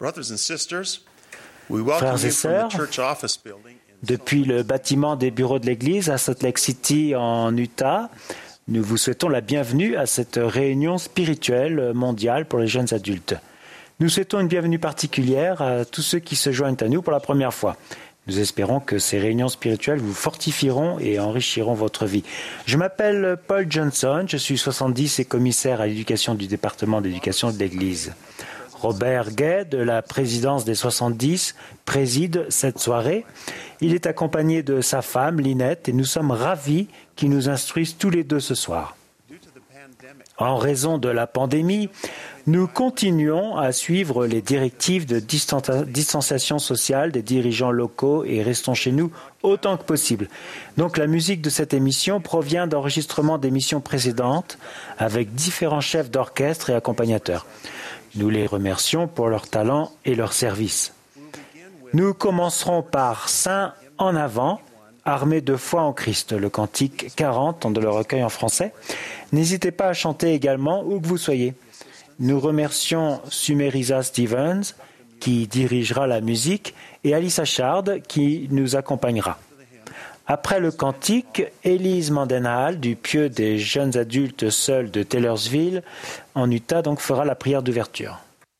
Frères et sœurs, depuis le bâtiment des bureaux de l'Église à Salt Lake City en Utah, nous vous souhaitons la bienvenue à cette réunion spirituelle mondiale pour les jeunes adultes. Nous souhaitons une bienvenue particulière à tous ceux qui se joignent à nous pour la première fois. Nous espérons que ces réunions spirituelles vous fortifieront et enrichiront votre vie. Je m'appelle Paul Johnson, je suis 70 et commissaire à l'éducation du département d'éducation de l'Église. Robert Gay, de la présidence des 70, préside cette soirée. Il est accompagné de sa femme, Lynette, et nous sommes ravis qu'ils nous instruisent tous les deux ce soir. En raison de la pandémie, nous continuons à suivre les directives de distanciation sociale des dirigeants locaux et restons chez nous autant que possible. Donc la musique de cette émission provient d'enregistrements d'émissions précédentes avec différents chefs d'orchestre et accompagnateurs. Nous les remercions pour leur talent et leur service. Nous commencerons par Saint en avant, armé de foi en Christ, le cantique 40 dans le recueil en français. N'hésitez pas à chanter également où que vous soyez. Nous remercions Sumerisa Stevens qui dirigera la musique et Alice Achard qui nous accompagnera. Après le cantique, Élise Mandenhall du Pieu des jeunes adultes seuls de Taylorsville en Utah donc fera la prière d'ouverture.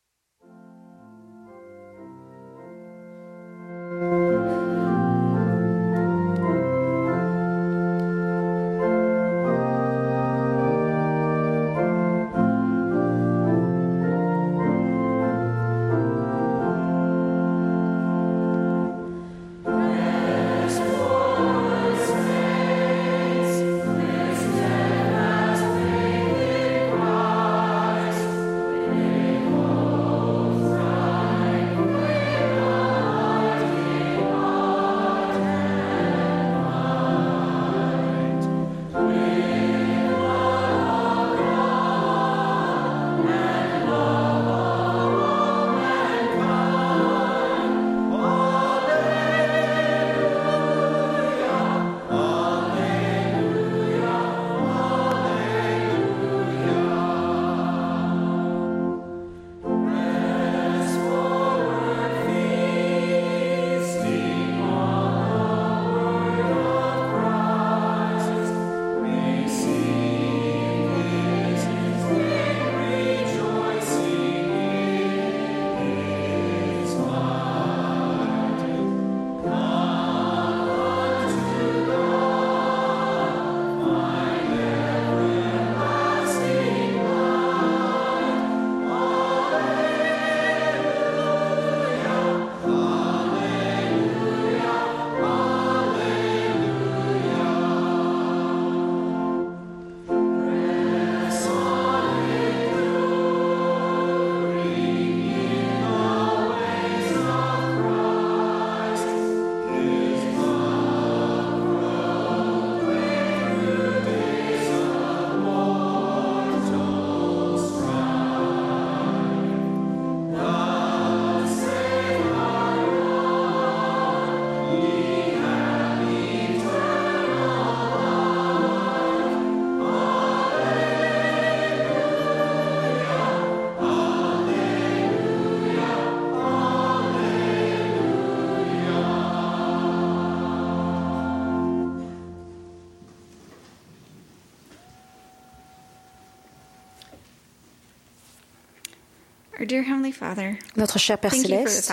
Notre cher Père Céleste,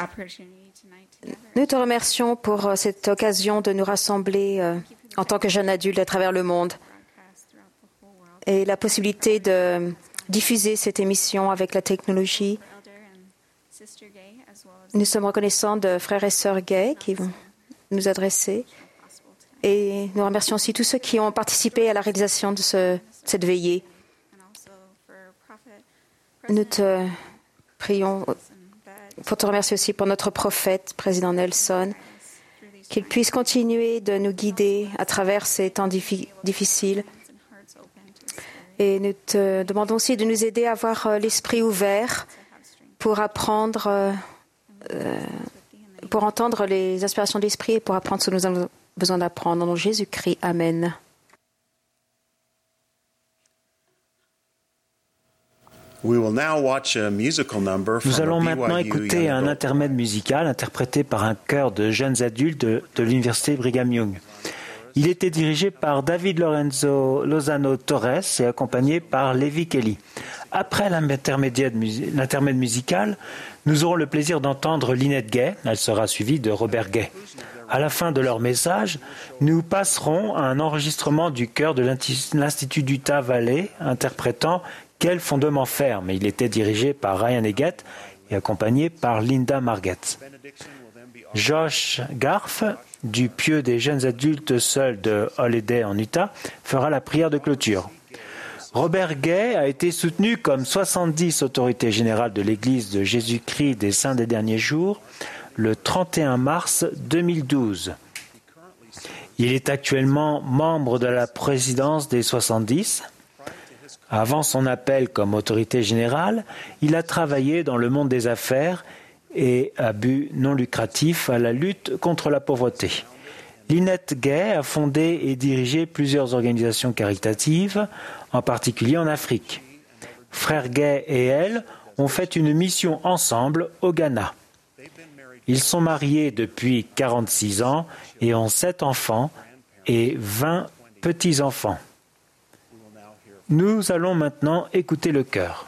nous te remercions pour cette occasion de nous rassembler en tant que jeunes adultes à travers le monde et la possibilité de diffuser cette émission avec la technologie. Nous sommes reconnaissants de frères et sœurs gays qui vont nous adresser et nous remercions aussi tous ceux qui ont participé à la réalisation de cette veillée. Nous te prions pour te remercier aussi pour notre prophète, président Nelson, qu'il puisse continuer de nous guider à travers ces temps difficiles. Et nous te demandons aussi de nous aider à avoir l'esprit ouvert pour apprendre, pour entendre les inspirations de l'esprit et pour apprendre ce que nous avons besoin d'apprendre. Au nom de Jésus-Christ, Amen. Nous allons maintenant écouter un intermède musical interprété par un chœur de jeunes adultes de l'Université Brigham Young. Il était dirigé par David Lorenzo Lozano Torres et accompagné par Levi Kelly. Après l'intermède musical, nous aurons le plaisir d'entendre Lynette Gay. Elle sera suivie de Robert Gay. À la fin de leur message, nous passerons à un enregistrement du chœur de l'Institut d'Utah Valley interprétant « Quel fondement ferme ». Il était dirigé par Ryan Eggett et accompagné par Linda Margetts. Josh Garf, du pieu des jeunes adultes seuls de Holiday en Utah, fera la prière de clôture. Robert Gay a été soutenu comme 70 autorités générales de l'Église de Jésus-Christ des Saints des Derniers Jours le 31 mars 2012. Il est actuellement membre de la présidence des 70. Avant son appel comme autorité générale, il a travaillé dans le monde des affaires et à but non lucratif à la lutte contre la pauvreté. Lynette Gay a fondé et dirigé plusieurs organisations caritatives, en particulier en Afrique. Frère Gay et elle ont fait une mission ensemble au Ghana. Ils sont mariés depuis 46 ans et ont 7 enfants et 20 petits-enfants. Nous allons maintenant écouter le chœur.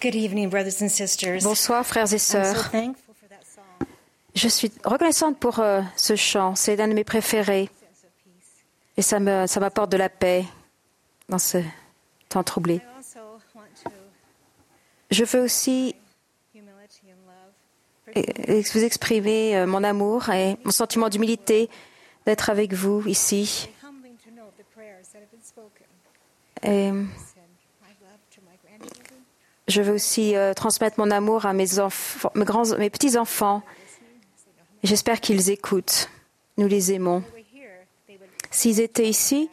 Good evening, brothers and sisters. Bonsoir, frères et sœurs. Je suis reconnaissante pour ce chant. C'est l'un de mes préférés. Et ça m'apporte de la paix dans ce temps troublé. Je veux aussi vous exprimer mon amour et mon sentiment d'humilité d'être avec vous ici. Et je veux aussi transmettre mon amour à mes petits-enfants. J'espère qu'ils écoutent. Nous les aimons. S'ils étaient ici,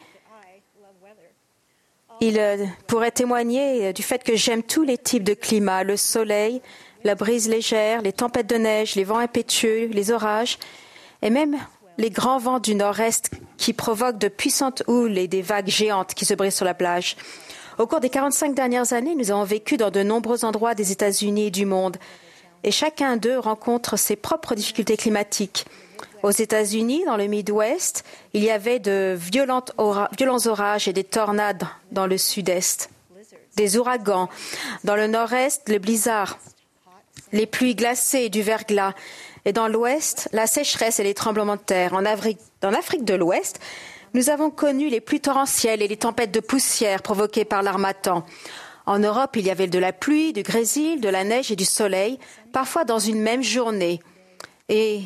ils pourraient témoigner du fait que j'aime tous les types de climats, le soleil, la brise légère, les tempêtes de neige, les vents impétueux, les orages, et même les grands vents du nord-est qui provoquent de puissantes houles et des vagues géantes qui se brisent sur la plage. Au cours des 45 dernières années, nous avons vécu dans de nombreux endroits des États-Unis et du monde, et chacun d'eux rencontre ses propres difficultés climatiques. Aux États-Unis, dans le Midwest, il y avait de violents orages et des tornades dans le sud-est, des ouragans. Dans le nord-est, le blizzard, les pluies glacées et du verglas. Et dans l'ouest, la sécheresse et les tremblements de terre. Dans l'Afrique de l'Ouest, nous avons connu les pluies torrentielles et les tempêtes de poussière provoquées par l'harmattan. En Europe, il y avait de la pluie, du grésil, de la neige et du soleil, parfois dans une même journée. Et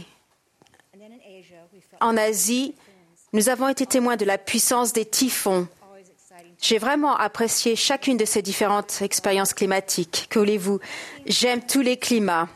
en Asie, nous avons été témoins de la puissance des typhons. J'ai vraiment apprécié chacune de ces différentes expériences climatiques. Que voulez-vous? J'aime tous les climats.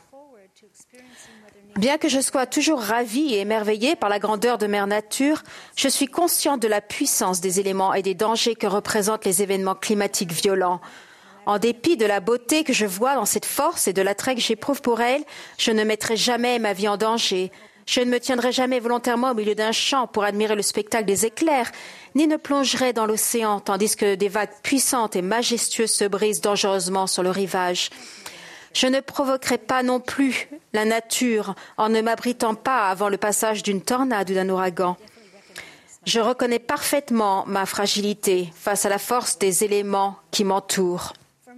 Bien que je sois toujours ravie et émerveillée par la grandeur de Mère Nature, je suis consciente de la puissance des éléments et des dangers que représentent les événements climatiques violents. En dépit de la beauté que je vois dans cette force et de l'attrait que j'éprouve pour elle, je ne mettrai jamais ma vie en danger. Je ne me tiendrai jamais volontairement au milieu d'un champ pour admirer le spectacle des éclairs, ni ne plongerai dans l'océan tandis que des vagues puissantes et majestueuses se brisent dangereusement sur le rivage. Je ne provoquerai pas non plus la nature en ne m'abritant pas avant le passage d'une tornade ou d'un ouragan. Je reconnais parfaitement ma fragilité face à la force des éléments qui m'entourent.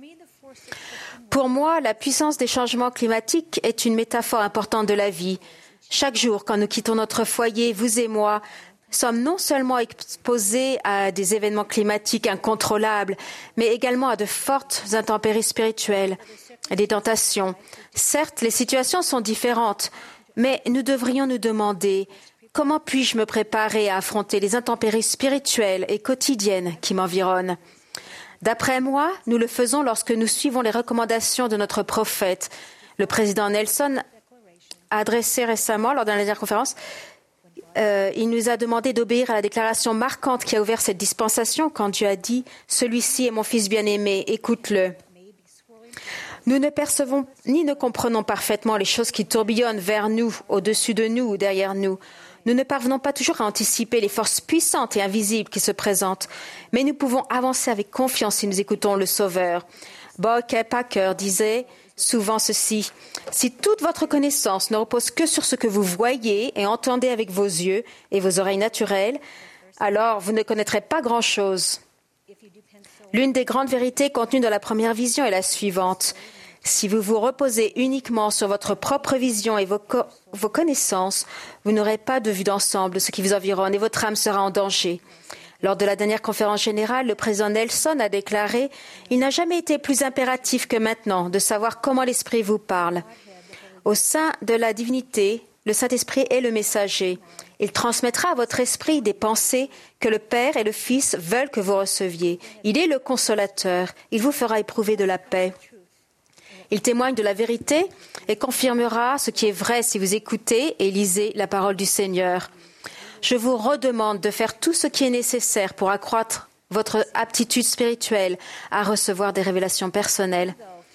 Pour moi, la puissance des changements climatiques est une métaphore importante de la vie. Chaque jour, quand nous quittons notre foyer, vous et moi, sommes non seulement exposés à des événements climatiques incontrôlables, mais également à de fortes intempéries spirituelles et des tentations. Certes, les situations sont différentes, mais nous devrions nous demander comment puis-je me préparer à affronter les intempéries spirituelles et quotidiennes qui m'environnent. D'après moi, nous le faisons lorsque nous suivons les recommandations de notre prophète. Le président Nelson a adressé récemment, lors de la dernière conférence, il nous a demandé d'obéir à la déclaration marquante qui a ouvert cette dispensation quand Dieu a dit « Celui-ci est mon fils bien-aimé, écoute-le ». Nous ne percevons ni ne comprenons parfaitement les choses qui tourbillonnent vers nous, au-dessus de nous ou derrière nous. Nous ne parvenons pas toujours à anticiper les forces puissantes et invisibles qui se présentent, mais nous pouvons avancer avec confiance si nous écoutons le Sauveur. Bob K. Packer disait souvent ceci: « Si toute votre connaissance ne repose que sur ce que vous voyez et entendez avec vos yeux et vos oreilles naturelles, alors vous ne connaîtrez pas grand-chose. » L'une des grandes vérités contenues dans la première vision est la suivante. Si vous vous reposez uniquement sur votre propre vision et vos connaissances, vous n'aurez pas de vue d'ensemble de ce qui vous environne et votre âme sera en danger. Lors de la dernière conférence générale, le président Nelson a déclaré « Il n'a jamais été plus impératif que maintenant de savoir comment l'Esprit vous parle. Au sein de la divinité, le Saint-Esprit est le messager. Il transmettra à votre esprit des pensées que le Père et le Fils veulent que vous receviez. Il est le consolateur. Il vous fera éprouver de la paix. Il témoigne de la vérité et confirmera ce qui est vrai si vous écoutez et lisez la parole du Seigneur. Je vous redemande de faire tout ce qui est nécessaire pour accroître votre aptitude spirituelle à recevoir des révélations personnelles.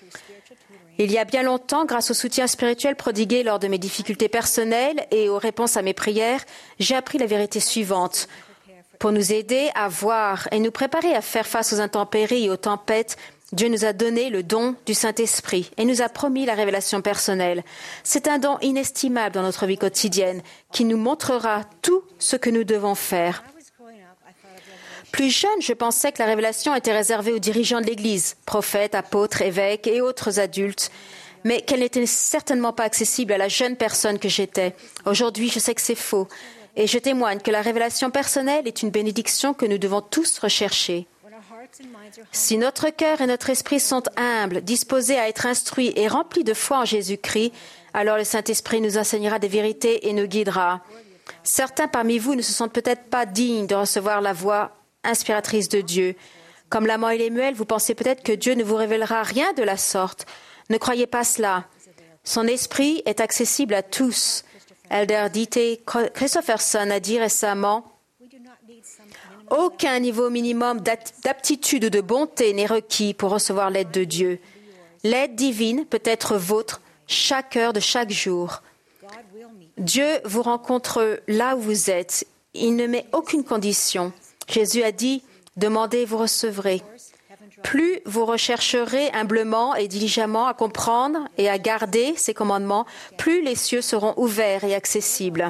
Il y a bien longtemps, grâce au soutien spirituel prodigué lors de mes difficultés personnelles et aux réponses à mes prières, j'ai appris la vérité suivante. Pour nous aider à voir et nous préparer à faire face aux intempéries et aux tempêtes, Dieu nous a donné le don du Saint-Esprit et nous a promis la révélation personnelle. C'est un don inestimable dans notre vie quotidienne qui nous montrera tout ce que nous devons faire. Plus jeune, je pensais que la révélation était réservée aux dirigeants de l'Église, prophètes, apôtres, évêques et autres adultes, mais qu'elle n'était certainement pas accessible à la jeune personne que j'étais. Aujourd'hui, je sais que c'est faux, et je témoigne que la révélation personnelle est une bénédiction que nous devons tous rechercher. Si notre cœur et notre esprit sont humbles, disposés à être instruits et remplis de foi en Jésus-Christ, alors le Saint-Esprit nous enseignera des vérités et nous guidera. Certains parmi vous ne se sentent peut-être pas dignes de recevoir la voix inspiratrice de Dieu. Comme l'amant et Lémuel, vous pensez peut-être que Dieu ne vous révélera rien de la sorte. Ne croyez pas cela. Son esprit est accessible à tous. Elder D.T. Christopherson a dit récemment « Aucun niveau minimum d'aptitude ou de bonté n'est requis pour recevoir l'aide de Dieu. L'aide divine peut être vôtre chaque heure de chaque jour. Dieu vous rencontre là où vous êtes. Il ne met aucune condition. Jésus a dit « Demandez, vous recevrez ». Plus vous rechercherez humblement et diligemment à comprendre et à garder ces commandements, plus les cieux seront ouverts et accessibles.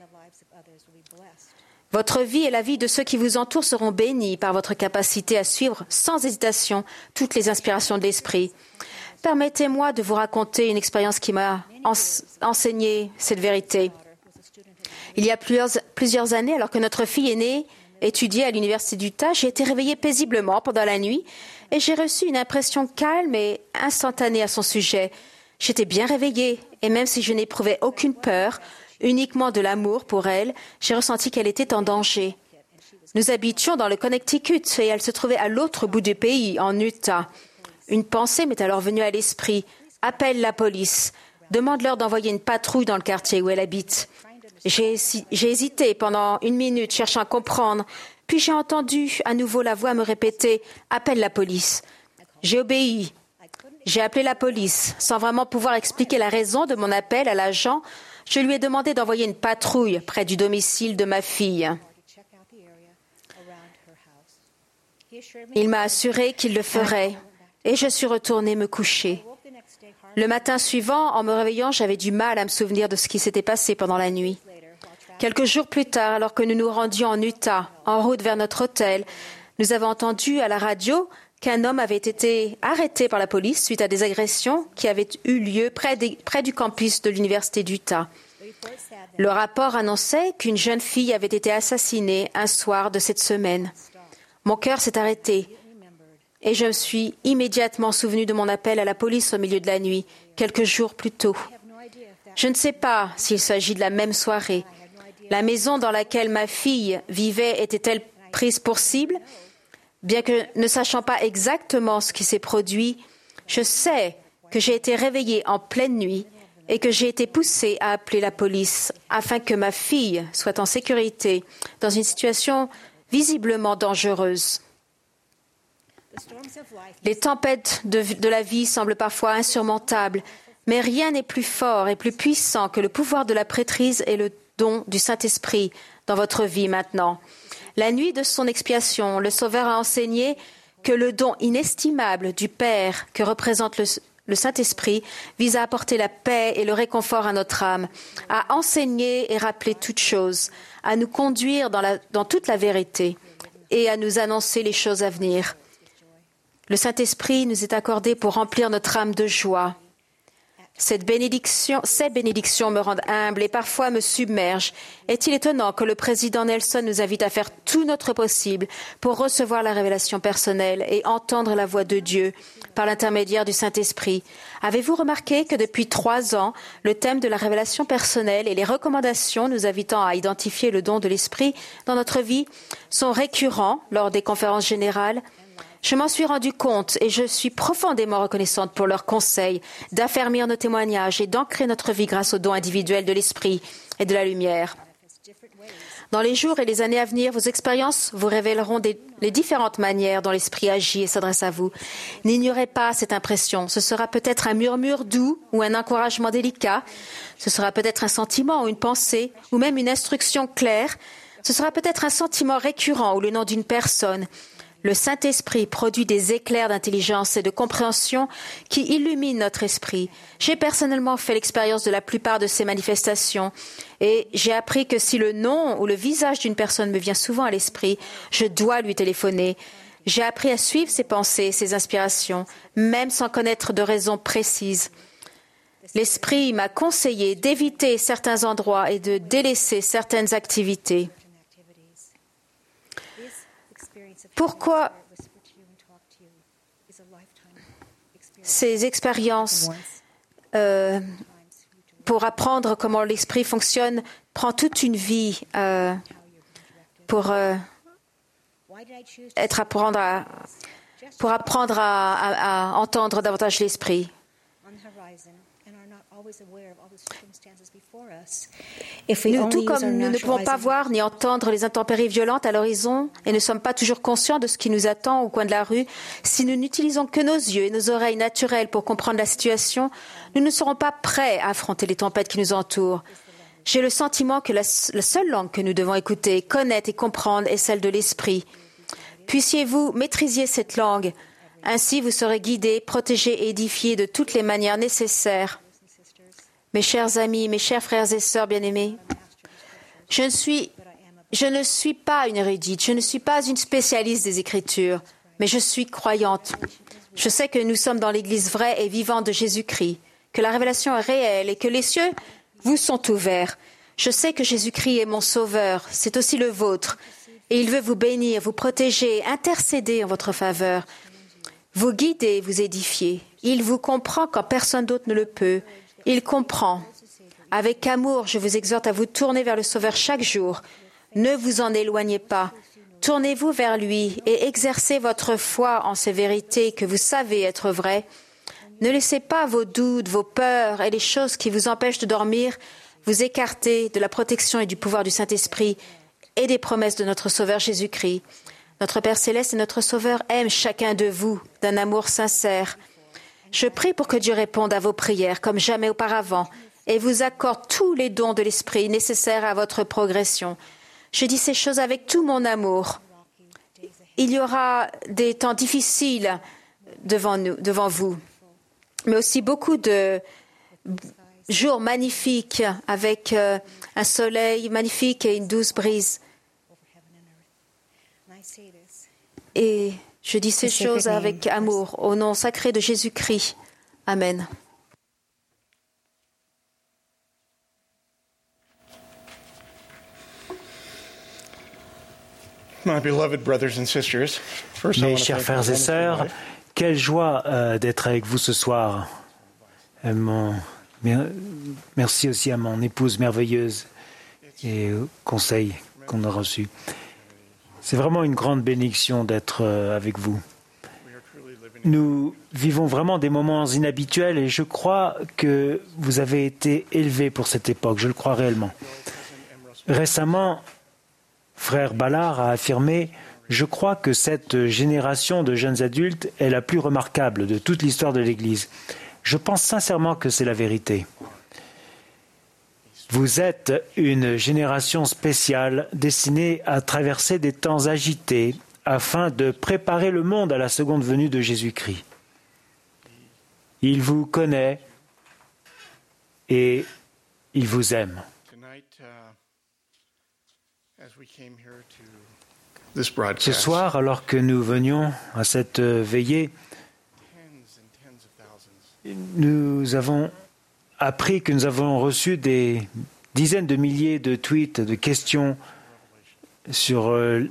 Votre vie et la vie de ceux qui vous entourent seront bénis par votre capacité à suivre sans hésitation toutes les inspirations de l'Esprit. Permettez-moi de vous raconter une expérience qui m'a enseigné cette vérité. Il y a plusieurs années, alors que notre fille aînée étudiait à l'Université d'Utah, j'ai été réveillée paisiblement pendant la nuit et j'ai reçu une impression calme et instantanée à son sujet. J'étais bien réveillée et même si je n'éprouvais aucune peur, uniquement de l'amour pour elle, j'ai ressenti qu'elle était en danger. Nous habitions dans le Connecticut et elle se trouvait à l'autre bout du pays, en Utah. Une pensée m'est alors venue à l'esprit. Appelle la police. Demande-leur d'envoyer une patrouille dans le quartier où elle habite. J'ai hésité pendant 1 minute, cherchant à comprendre. Puis j'ai entendu à nouveau la voix me répéter « Appelle la police ». J'ai obéi. J'ai appelé la police. Sans vraiment pouvoir expliquer la raison de mon appel à l'agent, je lui ai demandé d'envoyer une patrouille près du domicile de ma fille. Il m'a assuré qu'il le ferait et je suis retournée me coucher. Le matin suivant, en me réveillant, j'avais du mal à me souvenir de ce qui s'était passé pendant la nuit. Quelques jours plus tard, alors que nous nous rendions en Utah, en route vers notre hôtel, nous avons entendu à la radio qu'un homme avait été arrêté par la police suite à des agressions qui avaient eu lieu près du campus de l'Université d'Utah. Le rapport annonçait qu'une jeune fille avait été assassinée un soir de cette semaine. Mon cœur s'est arrêté et je me suis immédiatement souvenu de mon appel à la police au milieu de la nuit, quelques jours plus tôt. Je ne sais pas s'il s'agit de la même soirée. La maison dans laquelle ma fille vivait était-elle prise pour cible? Bien que ne sachant pas exactement ce qui s'est produit, je sais que j'ai été réveillée en pleine nuit et que j'ai été poussée à appeler la police afin que ma fille soit en sécurité dans une situation visiblement dangereuse. Les tempêtes de la vie semblent parfois insurmontables, mais rien n'est plus fort et plus puissant que le pouvoir de la prêtrise et le don du Saint-Esprit dans votre vie maintenant. La nuit de son expiation, le Sauveur a enseigné que le don inestimable du Père que représente le Saint-Esprit vise à apporter la paix et le réconfort à notre âme, à enseigner et rappeler toutes choses, à nous conduire dans toute la vérité et à nous annoncer les choses à venir. Le Saint-Esprit nous est accordé pour remplir notre âme de joie. Ces bénédictions me rendent humble et parfois me submergent. Est-il étonnant que le président Nelson nous invite à faire tout notre possible pour recevoir la révélation personnelle et entendre la voix de Dieu par l'intermédiaire du Saint-Esprit? Avez-vous remarqué que depuis 3 ans, le thème de la révélation personnelle et les recommandations nous invitant à identifier le don de l'Esprit dans notre vie sont récurrents lors des conférences générales? Je m'en suis rendu compte et je suis profondément reconnaissante pour leurs conseils d'affermir nos témoignages et d'ancrer notre vie grâce au don individuel de l'Esprit et de la lumière. Dans les jours et les années à venir, vos expériences vous révéleront les différentes manières dont l'Esprit agit et s'adresse à vous. N'ignorez pas cette impression. Ce sera peut-être un murmure doux ou un encouragement délicat. Ce sera peut-être un sentiment ou une pensée ou même une instruction claire. Ce sera peut-être un sentiment récurrent ou le nom d'une personne. Le Saint-Esprit produit des éclairs d'intelligence et de compréhension qui illuminent notre esprit. J'ai personnellement fait l'expérience de la plupart de ces manifestations et j'ai appris que si le nom ou le visage d'une personne me vient souvent à l'esprit, je dois lui téléphoner. J'ai appris à suivre ses pensées, ses inspirations, même sans connaître de raison précise. L'Esprit m'a conseillé d'éviter certains endroits et de délaisser certaines activités. Pourquoi ces expériences pour apprendre comment l'esprit fonctionne prend toute une vie pour apprendre à entendre davantage l'esprit. Tout comme nous ne pouvons pas voir ni entendre les intempéries violentes à l'horizon et ne sommes pas toujours conscients de ce qui nous attend au coin de la rue, si nous n'utilisons que nos yeux et nos oreilles naturelles pour comprendre la situation, nous ne serons pas prêts à affronter les tempêtes qui nous entourent. J'ai le sentiment que la seule langue que nous devons écouter, connaître et comprendre est celle de l'esprit. Puissiez-vous maîtriser cette langue, ainsi vous serez guidés, protégés et édifiés de toutes les manières nécessaires. Mes chers amis, mes chers frères et sœurs bien-aimés, je ne suis pas une érudite, je ne suis pas une spécialiste des Écritures, mais je suis croyante. Je sais que nous sommes dans l'Église vraie et vivante de Jésus-Christ, que la révélation est réelle et que les cieux vous sont ouverts. Je sais que Jésus-Christ est mon Sauveur, c'est aussi le vôtre, et il veut vous bénir, vous protéger, intercéder en votre faveur, vous guider, vous édifier. Il vous comprend quand personne d'autre ne le peut. Il comprend. Avec amour, je vous exhorte à vous tourner vers le Sauveur chaque jour. Ne vous en éloignez pas. Tournez-vous vers lui et exercez votre foi en ces vérités que vous savez être vraies. Ne laissez pas vos doutes, vos peurs et les choses qui vous empêchent de dormir vous écarter de la protection et du pouvoir du Saint-Esprit et des promesses de notre Sauveur Jésus-Christ. Notre Père Céleste et notre Sauveur aiment chacun de vous d'un amour sincère. Je prie pour que Dieu réponde à vos prières comme jamais auparavant et vous accorde tous les dons de l'Esprit nécessaires à votre progression. Je dis ces choses avec tout mon amour. Il y aura des temps difficiles devant vous, mais aussi beaucoup de jours magnifiques avec un soleil magnifique et une douce brise. Et je dis ces choses avec amour, au nom sacré de Jésus-Christ. Amen. Mes chers frères et sœurs, quelle joie d'être avec vous ce soir. Merci aussi à mon épouse merveilleuse et aux conseils qu'on a reçus. C'est vraiment une grande bénédiction d'être avec vous. Nous vivons vraiment des moments inhabituels et je crois que vous avez été élevés pour cette époque, je le crois réellement. Récemment, frère Ballard a affirmé « Je crois que cette génération de jeunes adultes est la plus remarquable de toute l'histoire de l'Église. » Je pense sincèrement que c'est la vérité. Vous êtes une génération spéciale destinée à traverser des temps agités afin de préparer le monde à la seconde venue de Jésus-Christ. Il vous connaît et il vous aime. Ce soir, alors que nous venions à cette veillée, nous avons appris que nous avons reçu des dizaines de milliers de tweets, de questions sur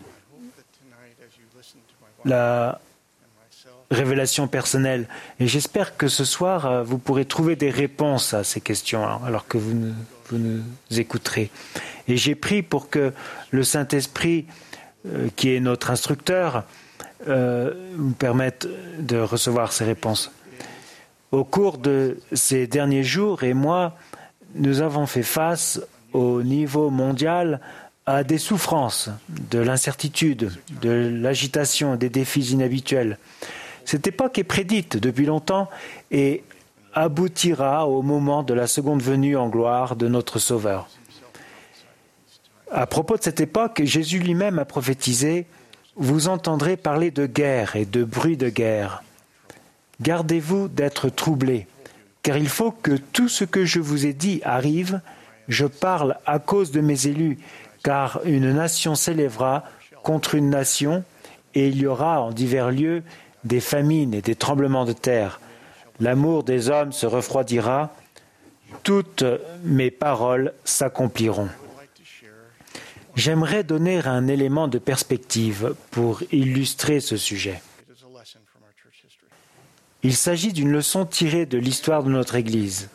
la révélation personnelle. Et j'espère que ce soir, vous pourrez trouver des réponses à ces questions alors que vous nous écouterez. Et j'ai prié pour que le Saint-Esprit, qui est notre instructeur, nous permette de recevoir ces réponses. Au cours de ces derniers jours et mois, nous avons fait face au niveau mondial à des souffrances, de l'incertitude, de l'agitation, des défis inhabituels. Cette époque est prédite depuis longtemps et aboutira au moment de la seconde venue en gloire de notre Sauveur. À propos de cette époque, Jésus lui-même a prophétisé vous entendrez parler de guerre et de bruit de guerre. Gardez-vous d'être troublés, car il faut que tout ce que je vous ai dit arrive. Je parle à cause de mes élus, car une nation s'élèvera contre une nation, et il y aura en divers lieux des famines et des tremblements de terre. L'amour des hommes se refroidira. Toutes mes paroles s'accompliront. J'aimerais donner un élément de perspective pour illustrer ce sujet. Il s'agit d'une leçon tirée de l'histoire de notre Église.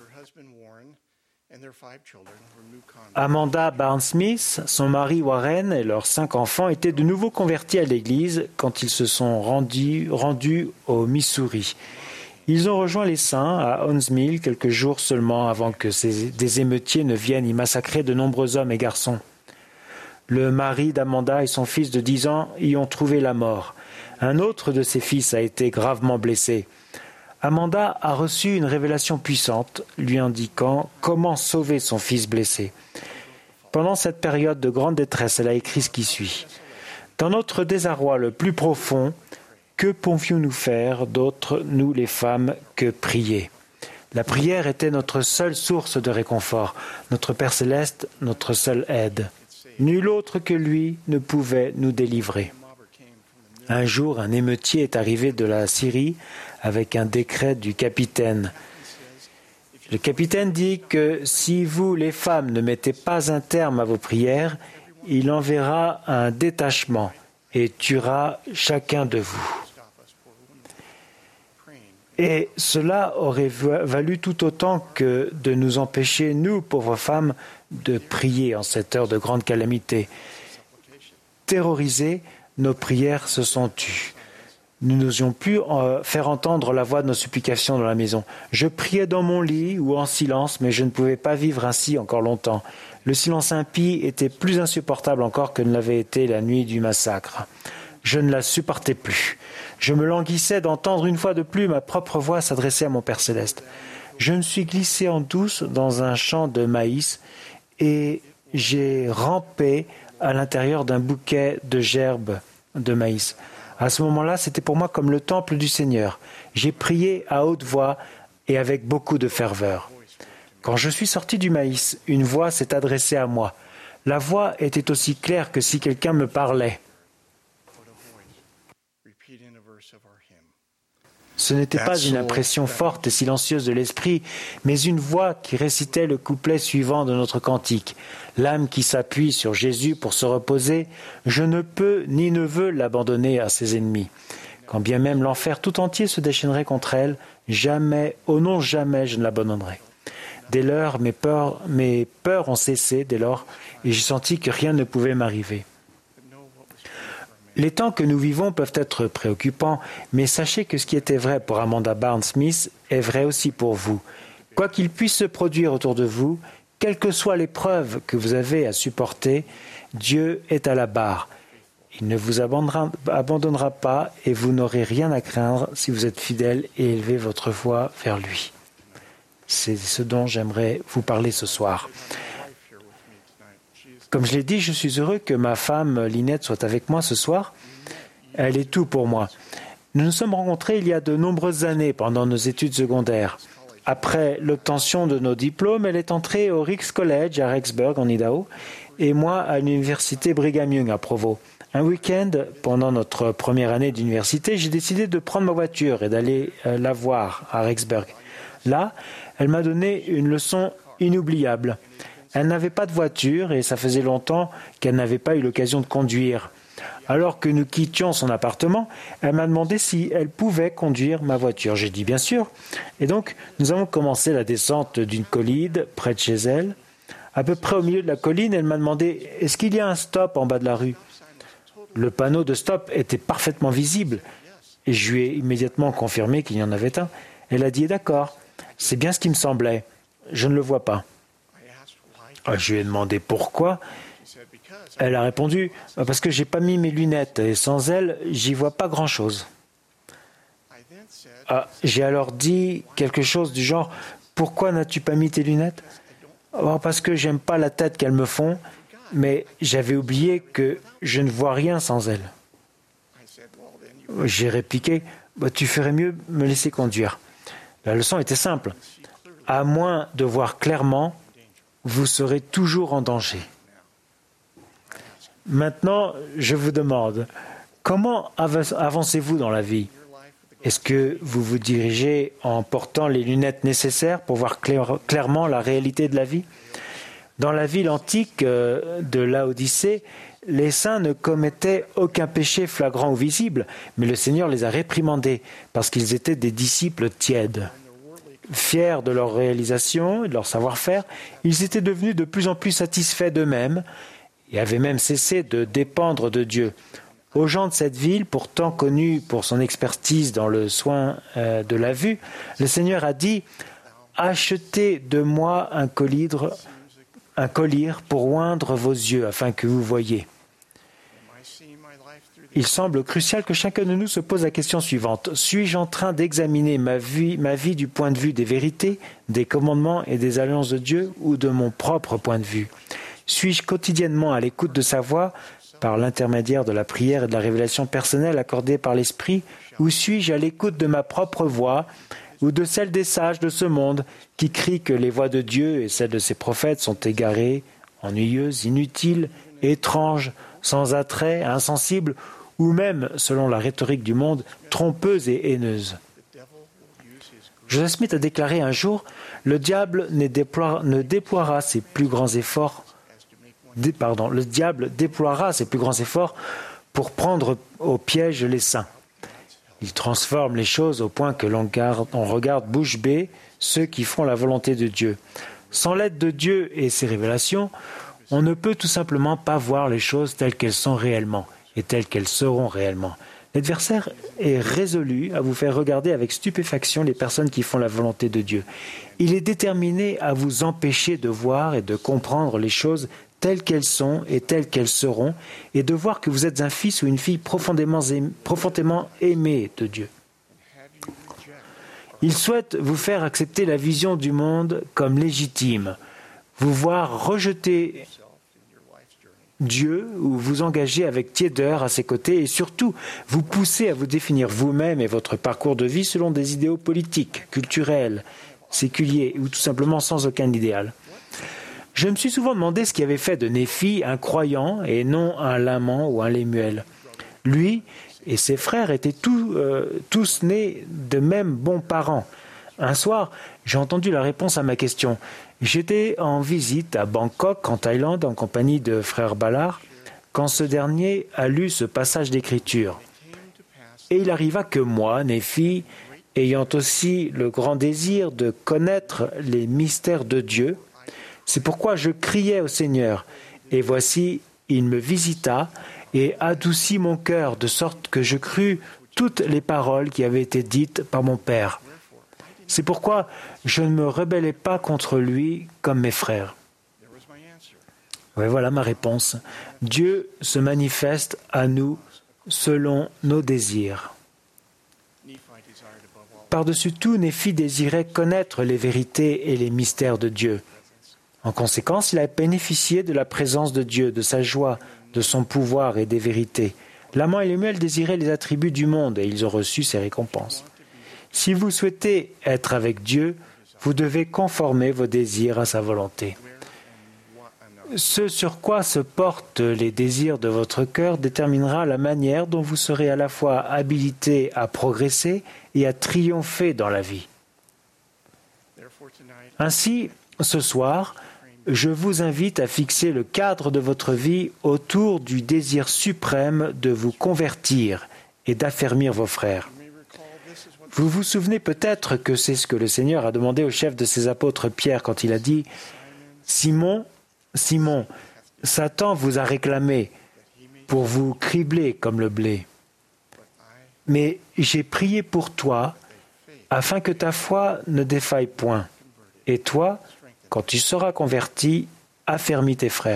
Amanda Barnes-Smith, son mari Warren et leurs 5 enfants étaient de nouveau convertis à l'Église quand ils se sont rendus au Missouri. Ils ont rejoint les saints à Huntsville quelques jours seulement avant que des émeutiers ne viennent y massacrer de nombreux hommes et garçons. Le mari d'Amanda et son fils de 10 ans y ont trouvé la mort. Un autre de ses fils a été gravement blessé. Amanda a reçu une révélation puissante, lui indiquant comment sauver son fils blessé. Pendant cette période de grande détresse, elle a écrit ce qui suit. « Dans notre désarroi le plus profond, que pouvions-nous faire d'autre, nous les femmes, que prier ?» La prière était notre seule source de réconfort, notre Père céleste, notre seule aide. Nul autre que lui ne pouvait nous délivrer. Un jour, un émeutier est arrivé de la Syrie avec un décret du capitaine. Le capitaine dit que si vous, les femmes, ne mettez pas un terme à vos prières, il enverra un détachement et tuera chacun de vous. Et cela aurait valu tout autant que de nous empêcher, nous, pauvres femmes, de prier en cette heure de grande calamité. Terrorisés, nos prières se sont tues. Nous n'osions plus faire entendre la voix de nos supplications dans la maison. Je priais dans mon lit ou en silence, mais je ne pouvais pas vivre ainsi encore longtemps. Le silence impie était plus insupportable encore que ne l'avait été la nuit du massacre. Je ne la supportais plus. Je me languissais d'entendre une fois de plus ma propre voix s'adresser à mon Père céleste. Je me suis glissé en douce dans un champ de maïs et j'ai rampé à l'intérieur d'un bouquet de gerbes de maïs. À ce moment-là, c'était pour moi comme le temple du Seigneur. J'ai prié à haute voix et avec beaucoup de ferveur. Quand je suis sorti du maïs, une voix s'est adressée à moi. La voix était aussi claire que si quelqu'un me parlait. Ce n'était pas une impression forte et silencieuse de l'esprit, mais une voix qui récitait le couplet suivant de notre cantique. L'âme qui s'appuie sur Jésus pour se reposer, je ne peux ni ne veux l'abandonner à ses ennemis. Quand bien même l'enfer tout entier se déchaînerait contre elle, jamais, oh non, jamais je ne l'abandonnerai. Dès lors, mes peurs ont cessé, dès lors, et j'ai senti que rien ne pouvait m'arriver. Les temps que nous vivons peuvent être préoccupants, mais sachez que ce qui était vrai pour Amanda Barnes-Smith est vrai aussi pour vous. Quoi qu'il puisse se produire autour de vous, quelle que soit l'épreuve que vous avez à supporter, Dieu est à la barre. Il ne vous abandonnera pas et vous n'aurez rien à craindre si vous êtes fidèle et élevez votre foi vers lui. C'est ce dont j'aimerais vous parler ce soir. Comme je l'ai dit, je suis heureux que ma femme Lynette soit avec moi ce soir. Elle est tout pour moi. Nous nous sommes rencontrés il y a de nombreuses années pendant nos études secondaires. Après l'obtention de nos diplômes, elle est entrée au Ricks College à Rexburg, en Idaho, et moi à l'université Brigham Young à Provo. Un week-end, pendant notre première année d'université, j'ai décidé de prendre ma voiture et d'aller la voir à Rexburg. Là, elle m'a donné une leçon inoubliable. Elle n'avait pas de voiture et ça faisait longtemps qu'elle n'avait pas eu l'occasion de conduire. Alors que nous quittions son appartement, elle m'a demandé si elle pouvait conduire ma voiture. J'ai dit bien sûr. Et donc, nous avons commencé la descente d'une colline près de chez elle. À peu près au milieu de la colline, elle m'a demandé « Est-ce qu'il y a un stop en bas de la rue ?» Le panneau de stop était parfaitement visible et je lui ai immédiatement confirmé qu'il y en avait un. Elle a dit « D'accord, c'est bien ce qui me semblait. Je ne le vois pas. » Je lui ai demandé pourquoi. Elle a répondu « Parce que j'ai pas mis mes lunettes et sans elles, j'y vois pas grand-chose. » J'ai alors dit quelque chose du genre « Pourquoi n'as-tu pas mis tes lunettes ?»« Parce que j'aime pas la tête qu'elles me font, mais j'avais oublié que je ne vois rien sans elles. » J'ai répliqué, tu ferais mieux de me laisser conduire. La leçon était simple. À moins de voir clairement, vous serez toujours en danger. Maintenant, je vous demande, comment avancez-vous dans la vie? Est-ce que vous vous dirigez en portant les lunettes nécessaires pour voir clairement la réalité de la vie? Dans la ville antique de Laodicée, les saints ne commettaient aucun péché flagrant ou visible, mais le Seigneur les a réprimandés parce qu'ils étaient des disciples tièdes. Fiers de leur réalisation et de leur savoir-faire, ils étaient devenus de plus en plus satisfaits d'eux-mêmes et avaient même cessé de dépendre de Dieu. Aux gens de cette ville, pourtant connue pour son expertise dans le soin de la vue, le Seigneur a dit « Achetez de moi un collier pour oindre vos yeux afin que vous voyiez. » Il semble crucial que chacun de nous se pose la question suivante. Suis-je en train d'examiner ma vie du point de vue des vérités, des commandements et des alliances de Dieu ou de mon propre point de vue? Suis-je quotidiennement à l'écoute de sa voix par l'intermédiaire de la prière et de la révélation personnelle accordée par l'Esprit, ou suis-je à l'écoute de ma propre voix ou de celle des sages de ce monde qui crient que les voix de Dieu et celles de ses prophètes sont égarées, ennuyeuses, inutiles, étranges, sans attrait, insensibles, ou même, selon la rhétorique du monde, trompeuses et haineuses? Joseph Smith a déclaré un jour « Le diable déploiera ses plus grands efforts pour prendre au piège les saints. Il transforme les choses au point que l'on regarde bouche bée ceux qui font la volonté de Dieu. Sans l'aide de Dieu et ses révélations, on ne peut tout simplement pas voir les choses telles qu'elles sont réellement et telles qu'elles seront réellement. L'adversaire est résolu à vous faire regarder avec stupéfaction les personnes qui font la volonté de Dieu. Il est déterminé à vous empêcher de voir et de comprendre les choses telles qu'elles sont et telles qu'elles seront, et de voir que vous êtes un fils ou une fille profondément aimé de Dieu. Il souhaite vous faire accepter la vision du monde comme légitime, vous voir rejeter Dieu ou vous engager avec tiédeur à ses côtés et surtout vous pousser à vous définir vous-même et votre parcours de vie selon des idéaux politiques, culturels, séculiers ou tout simplement sans aucun idéal. Je me suis souvent demandé ce qui avait fait de Néphi un croyant et non un lament ou un Lémuel. Lui et ses frères étaient tous nés de même bons parents. Un soir, j'ai entendu la réponse à ma question. J'étais en visite à Bangkok, en Thaïlande, en compagnie de frère Ballard, quand ce dernier a lu ce passage d'Écriture. Et il arriva que moi, Néphi, ayant aussi le grand désir de connaître les mystères de Dieu, c'est pourquoi je criais au Seigneur. Et voici, il me visita et adoucit mon cœur, de sorte que je crus toutes les paroles qui avaient été dites par mon Père. C'est pourquoi je ne me rebellais pas contre lui comme mes frères. Oui, voilà ma réponse. Dieu se manifeste à nous selon nos désirs. Par-dessus tout, Néphi désirait connaître les vérités et les mystères de Dieu. En conséquence, il a bénéficié de la présence de Dieu, de sa joie, de son pouvoir et des vérités. Laman et Lémuel désiraient les attributs du monde et ils ont reçu ses récompenses. Si vous souhaitez être avec Dieu, vous devez conformer vos désirs à sa volonté. Ce sur quoi se portent les désirs de votre cœur déterminera la manière dont vous serez à la fois habilité à progresser et à triompher dans la vie. Ainsi, ce soir, je vous invite à fixer le cadre de votre vie autour du désir suprême de vous convertir et d'affermir vos frères. Vous vous souvenez peut-être que c'est ce que le Seigneur a demandé au chef de ses apôtres Pierre quand il a dit « Simon, Simon, Satan vous a réclamé pour vous cribler comme le blé. Mais j'ai prié pour toi afin que ta foi ne défaille point. Et toi, quand tu seras converti, affermis tes frères. »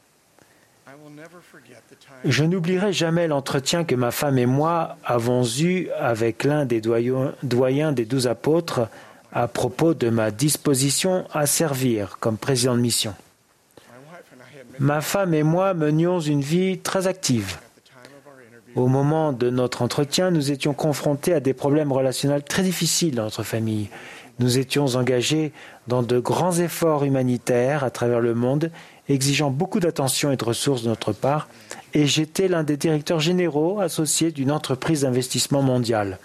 Je n'oublierai jamais l'entretien que ma femme et moi avons eu avec l'un des doyens des 12 apôtres à propos de ma disposition à servir comme président de mission. Ma femme et moi menions une vie très active. Au moment de notre entretien, nous étions confrontés à des problèmes relationnels très difficiles dans notre famille. Nous étions engagés dans de grands efforts humanitaires à travers le monde, exigeant beaucoup d'attention et de ressources de notre part, et j'étais l'un des directeurs généraux associés d'une entreprise d'investissement mondiale.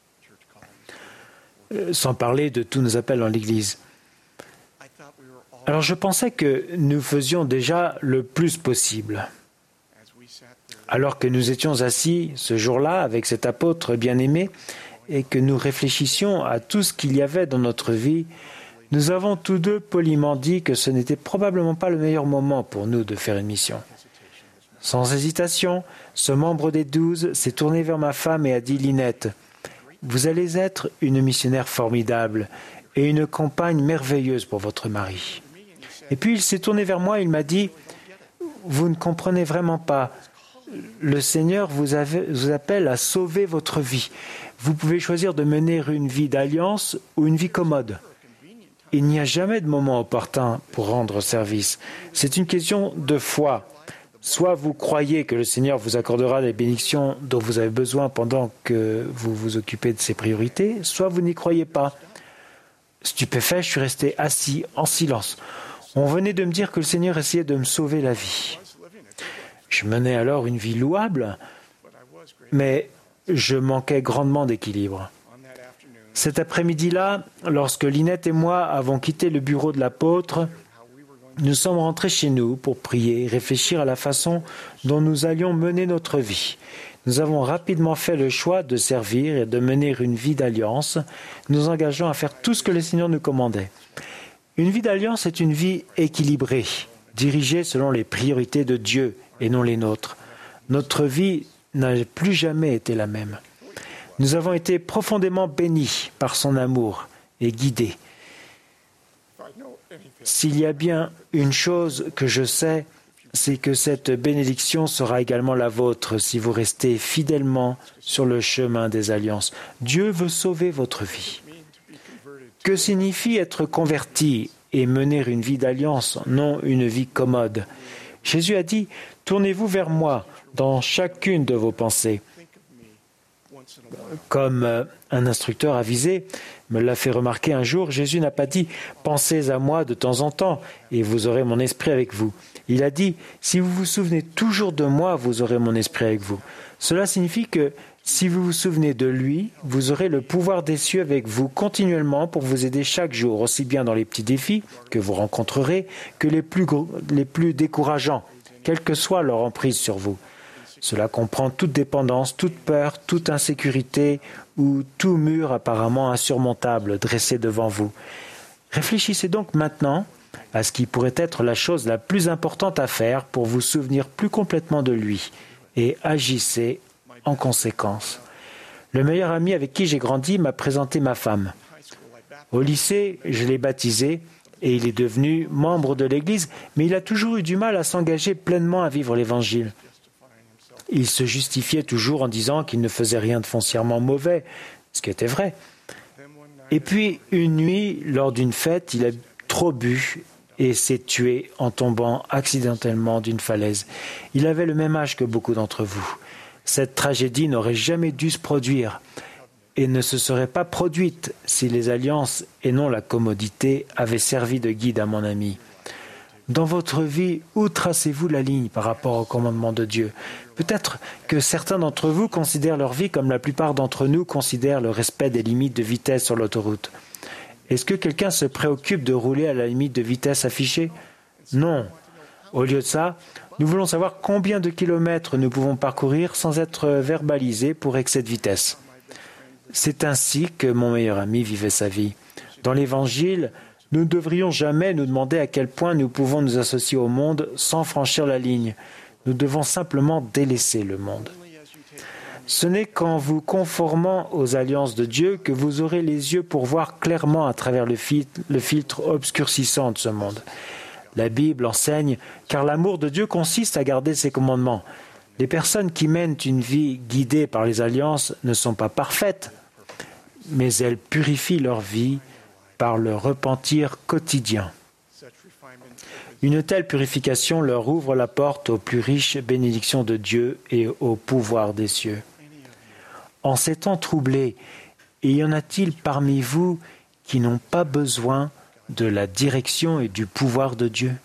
Sans parler de tous nos appels dans l'Église. Alors je pensais que nous faisions déjà le plus possible. Alors que nous étions assis ce jour-là avec cet apôtre bien-aimé et que nous réfléchissions à tout ce qu'il y avait dans notre vie, nous avons tous deux poliment dit que ce n'était probablement pas le meilleur moment pour nous de faire une mission. Sans hésitation, ce membre des 12 s'est tourné vers ma femme et a dit « Lynette, vous allez être une missionnaire formidable et une compagne merveilleuse pour votre mari. » Et puis il s'est tourné vers moi et il m'a dit « Vous ne comprenez vraiment pas. Le Seigneur vous appelle à sauver votre vie. Vous pouvez choisir de mener une vie d'alliance ou une vie commode. Il n'y a jamais de moment opportun pour rendre service. C'est une question de foi. Soit vous croyez que le Seigneur vous accordera les bénédictions dont vous avez besoin pendant que vous vous occupez de ses priorités, soit vous n'y croyez pas. » Stupéfait, je suis resté assis en silence. On venait de me dire que le Seigneur essayait de me sauver la vie. Je menais alors une vie louable, mais je manquais grandement d'équilibre. Cet après-midi-là, lorsque Lynette et moi avons quitté le bureau de l'apôtre, nous sommes rentrés chez nous pour prier et réfléchir à la façon dont nous allions mener notre vie. Nous avons rapidement fait le choix de servir et de mener une vie d'alliance, nous engageant à faire tout ce que le Seigneur nous commandait. Une vie d'alliance est une vie équilibrée, dirigée selon les priorités de Dieu et non les nôtres. Notre vie n'a plus jamais été la même. Nous avons été profondément bénis par son amour et guidés. S'il y a bien une chose que je sais, c'est que cette bénédiction sera également la vôtre si vous restez fidèlement sur le chemin des alliances. Dieu veut sauver votre vie. Que signifie être converti et mener une vie d'alliance, non une vie commode? Jésus a dit « Tournez-vous vers moi dans chacune de vos pensées ». Comme un instructeur avisé me l'a fait remarquer un jour, Jésus n'a pas dit « Pensez à moi de temps en temps et vous aurez mon esprit avec vous ». Il a dit « Si vous vous souvenez toujours de moi, vous aurez mon esprit avec vous ». Cela signifie que si vous vous souvenez de lui, vous aurez le pouvoir des cieux avec vous continuellement pour vous aider chaque jour, aussi bien dans les petits défis que vous rencontrerez que les plus décourageants, quelle que soit leur emprise sur vous. Cela comprend toute dépendance, toute peur, toute insécurité ou tout mur apparemment insurmontable dressé devant vous. Réfléchissez donc maintenant à ce qui pourrait être la chose la plus importante à faire pour vous souvenir plus complètement de lui et agissez en conséquence. Le meilleur ami avec qui j'ai grandi m'a présenté ma femme. Au lycée, je l'ai baptisé et il est devenu membre de l'Église, mais il a toujours eu du mal à s'engager pleinement à vivre l'Évangile. Il se justifiait toujours en disant qu'il ne faisait rien de foncièrement mauvais, ce qui était vrai. Et puis, une nuit, lors d'une fête, il a trop bu et s'est tué en tombant accidentellement d'une falaise. Il avait le même âge que beaucoup d'entre vous. Cette tragédie n'aurait jamais dû se produire et ne se serait pas produite si les alliances et non la commodité avaient servi de guide à mon ami. Dans votre vie, où tracez-vous la ligne par rapport au commandement de Dieu? Peut-être que certains d'entre vous considèrent leur vie comme la plupart d'entre nous considèrent le respect des limites de vitesse sur l'autoroute. Est-ce que quelqu'un se préoccupe de rouler à la limite de vitesse affichée? Non. Au lieu de ça, nous voulons savoir combien de kilomètres nous pouvons parcourir sans être verbalisés pour excès de vitesse. C'est ainsi que mon meilleur ami vivait sa vie. Dans l'Évangile, nous ne devrions jamais nous demander à quel point nous pouvons nous associer au monde sans franchir la ligne. Nous devons simplement délaisser le monde. Ce n'est qu'en vous conformant aux alliances de Dieu que vous aurez les yeux pour voir clairement à travers le filtre obscurcissant de ce monde. La Bible enseigne « Car l'amour de Dieu consiste à garder ses commandements ». Les personnes qui mènent une vie guidée par les alliances ne sont pas parfaites, mais elles purifient leur vie par le repentir quotidien. Une telle purification leur ouvre la porte aux plus riches bénédictions de Dieu et au pouvoir des cieux. En ces temps troublés, y en a-t-il parmi vous qui n'ont pas besoin de la direction et du pouvoir de Dieu?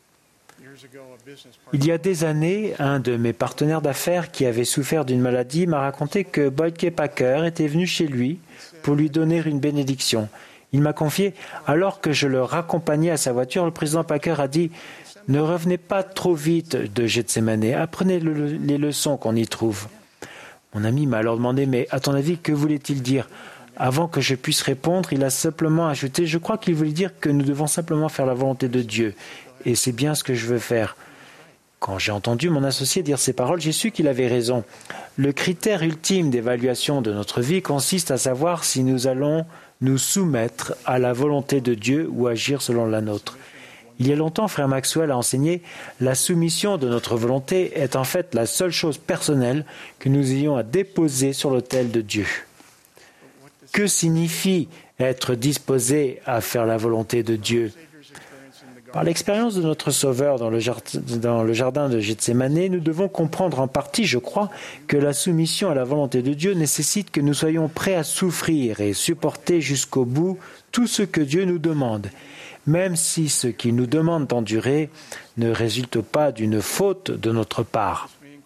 Il y a des années, un de mes partenaires d'affaires qui avait souffert d'une maladie m'a raconté que Boyd K. Packer était venu chez lui pour lui donner une bénédiction. Il m'a confié, alors que je le raccompagnais à sa voiture, le président Packer a dit « Ne revenez pas trop vite de Gethsémané, apprenez les leçons qu'on y trouve. » Mon ami m'a alors demandé « Mais à ton avis, que voulait-il dire ?» Avant que je puisse répondre, il a simplement ajouté « Je crois qu'il voulait dire que nous devons simplement faire la volonté de Dieu. Et c'est bien ce que je veux faire. » Quand j'ai entendu mon associé dire ces paroles, j'ai su qu'il avait raison. Le critère ultime d'évaluation de notre vie consiste à savoir si nous allons nous soumettre à la volonté de Dieu ou agir selon la nôtre. Il y a longtemps, frère Maxwell a enseigné « La soumission de notre volonté est en fait la seule chose personnelle que nous ayons à déposer sur l'autel de Dieu. » Que signifie être disposé à faire la volonté de Dieu? Par l'expérience de notre Sauveur dans le jardin de Gethsémané, nous devons comprendre en partie, je crois, que la soumission à la volonté de Dieu nécessite que nous soyons prêts à souffrir et supporter jusqu'au bout tout ce que Dieu nous demande, même si ce qu'il nous demande d'endurer ne résulte pas d'une faute de notre part.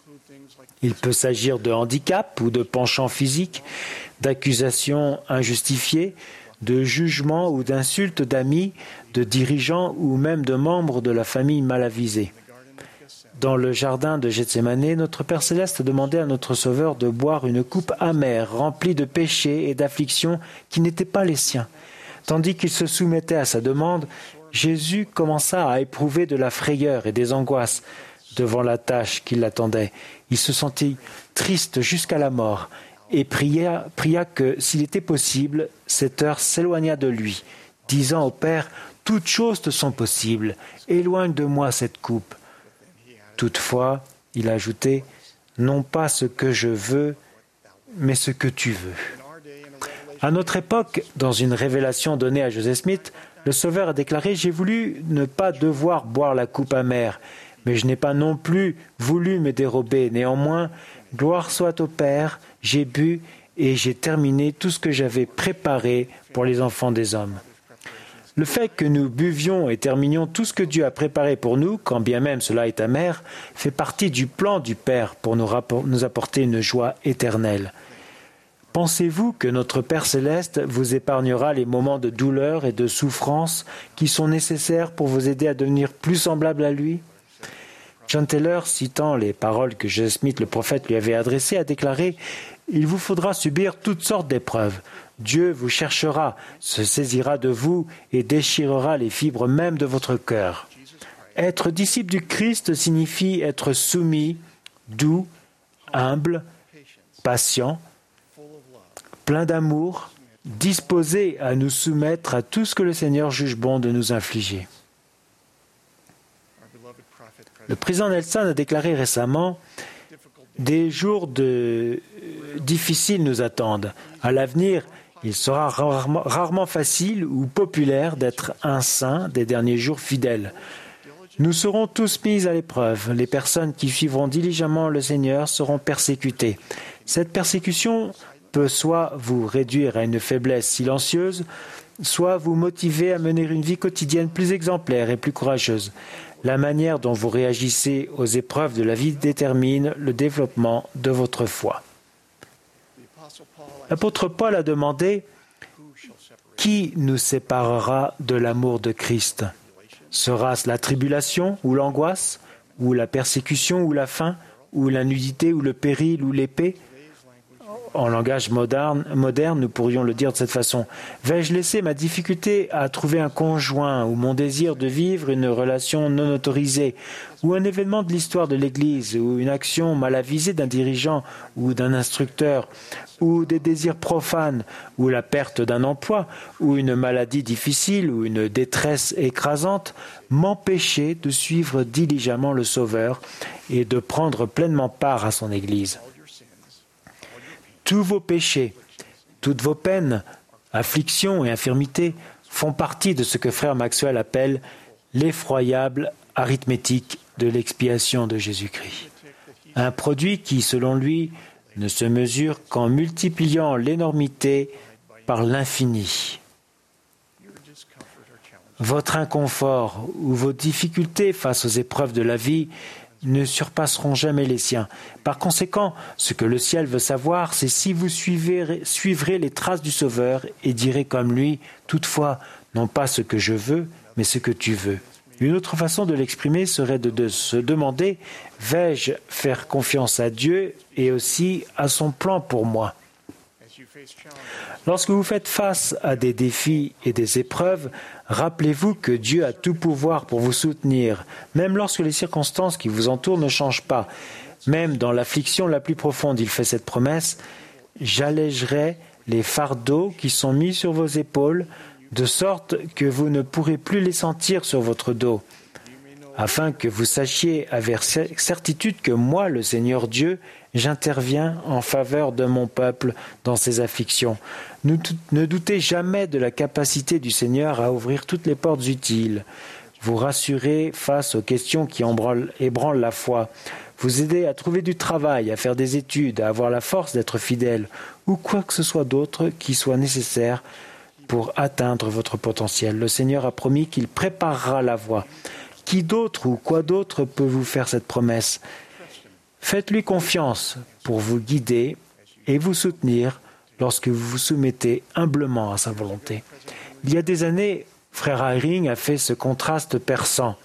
Il peut s'agir de handicap ou de penchant physique, d'accusations injustifiées, de jugements ou d'insultes d'amis, de dirigeants ou même de membres de la famille mal avisés. Dans le jardin de Gethsémané, notre Père Céleste demandait à notre Sauveur de boire une coupe amère, remplie de péchés et d'afflictions qui n'étaient pas les siens. Tandis qu'il se soumettait à sa demande, Jésus commença à éprouver de la frayeur et des angoisses devant la tâche qui l'attendait. Il se sentit triste jusqu'à la mort et pria que, s'il était possible, cette heure s'éloignât de lui, disant au Père « Toutes choses te sont possibles, éloigne de moi cette coupe. » Toutefois, il a ajouté « Non pas ce que je veux, mais ce que tu veux. » À notre époque, dans une révélation donnée à Joseph Smith, le Sauveur a déclaré « J'ai voulu ne pas devoir boire la coupe amère, mais je n'ai pas non plus voulu me dérober. Néanmoins, gloire soit au Père, j'ai bu et j'ai terminé tout ce que j'avais préparé pour les enfants des hommes. » Le fait que nous buvions et terminions tout ce que Dieu a préparé pour nous, quand bien même cela est amer, fait partie du plan du Père pour nous apporter une joie éternelle. Pensez-vous que notre Père Céleste vous épargnera les moments de douleur et de souffrance qui sont nécessaires pour vous aider à devenir plus semblable à lui? John Taylor, citant les paroles que Joseph Smith, le prophète, lui avait adressées, a déclaré « Il vous faudra subir toutes sortes d'épreuves. Dieu vous cherchera, se saisira de vous et déchirera les fibres même de votre cœur. Être disciple du Christ signifie être soumis, doux, humble, patient, plein d'amour, disposé à nous soumettre à tout ce que le Seigneur juge bon de nous infliger. » Le président Nelson a déclaré récemment « Des jours difficiles nous attendent. À l'avenir, il sera rarement facile ou populaire d'être un saint des derniers jours fidèles. Nous serons tous mis à l'épreuve. Les personnes qui suivront diligemment le Seigneur seront persécutées. Cette persécution peut soit vous réduire à une faiblesse silencieuse, soit vous motiver à mener une vie quotidienne plus exemplaire et plus courageuse. La manière dont vous réagissez aux épreuves de la vie détermine le développement de votre foi. L'apôtre Paul a demandé « Qui nous séparera de l'amour de Christ? Sera-ce la tribulation ou l'angoisse, ou la persécution ou la faim, ou la nudité ou le péril ou l'épée ?» En langage moderne, nous pourrions le dire de cette façon. Vais-je laisser ma difficulté à trouver un conjoint ou mon désir de vivre une relation non autorisée ou un événement de l'histoire de l'Église ou une action mal avisée d'un dirigeant ou d'un instructeur ou des désirs profanes ou la perte d'un emploi ou une maladie difficile ou une détresse écrasante m'empêcher de suivre diligemment le Sauveur et de prendre pleinement part à son Église? Tous vos péchés, toutes vos peines, afflictions et infirmités font partie de ce que frère Maxwell appelle l'effroyable arithmétique de l'expiation de Jésus-Christ. Un produit qui, selon lui, ne se mesure qu'en multipliant l'énormité par l'infini. Votre inconfort ou vos difficultés face aux épreuves de la vie ne surpasseront jamais les siens. Par conséquent, ce que le ciel veut savoir, c'est si vous suivrez les traces du Sauveur et direz comme lui, toutefois, non pas ce que je veux, mais ce que tu veux. Une autre façon de l'exprimer serait de se demander, vais-je faire confiance à Dieu et aussi à son plan pour moi ? Lorsque vous faites face à des défis et des épreuves, rappelez-vous que Dieu a tout pouvoir pour vous soutenir, même lorsque les circonstances qui vous entourent ne changent pas. Même dans l'affliction la plus profonde, il fait cette promesse, « J'allégerai les fardeaux qui sont mis sur vos épaules, de sorte que vous ne pourrez plus les sentir sur votre dos, afin que vous sachiez avec certitude que moi, le Seigneur Dieu, j'interviens en faveur de mon peuple dans ses afflictions. Ne doutez jamais de la capacité du Seigneur à ouvrir toutes les portes utiles, vous rassurer face aux questions qui ébranlent la foi, vous aider à trouver du travail, à faire des études, à avoir la force d'être fidèle, ou quoi que ce soit d'autre qui soit nécessaire pour atteindre votre potentiel. Le Seigneur a promis qu'il préparera la voie. Qui d'autre ou quoi d'autre peut vous faire cette promesse ? Faites-lui confiance pour vous guider et vous soutenir lorsque vous vous soumettez humblement à sa volonté. Il y a des années, Frère Eyring a fait ce contraste perçant.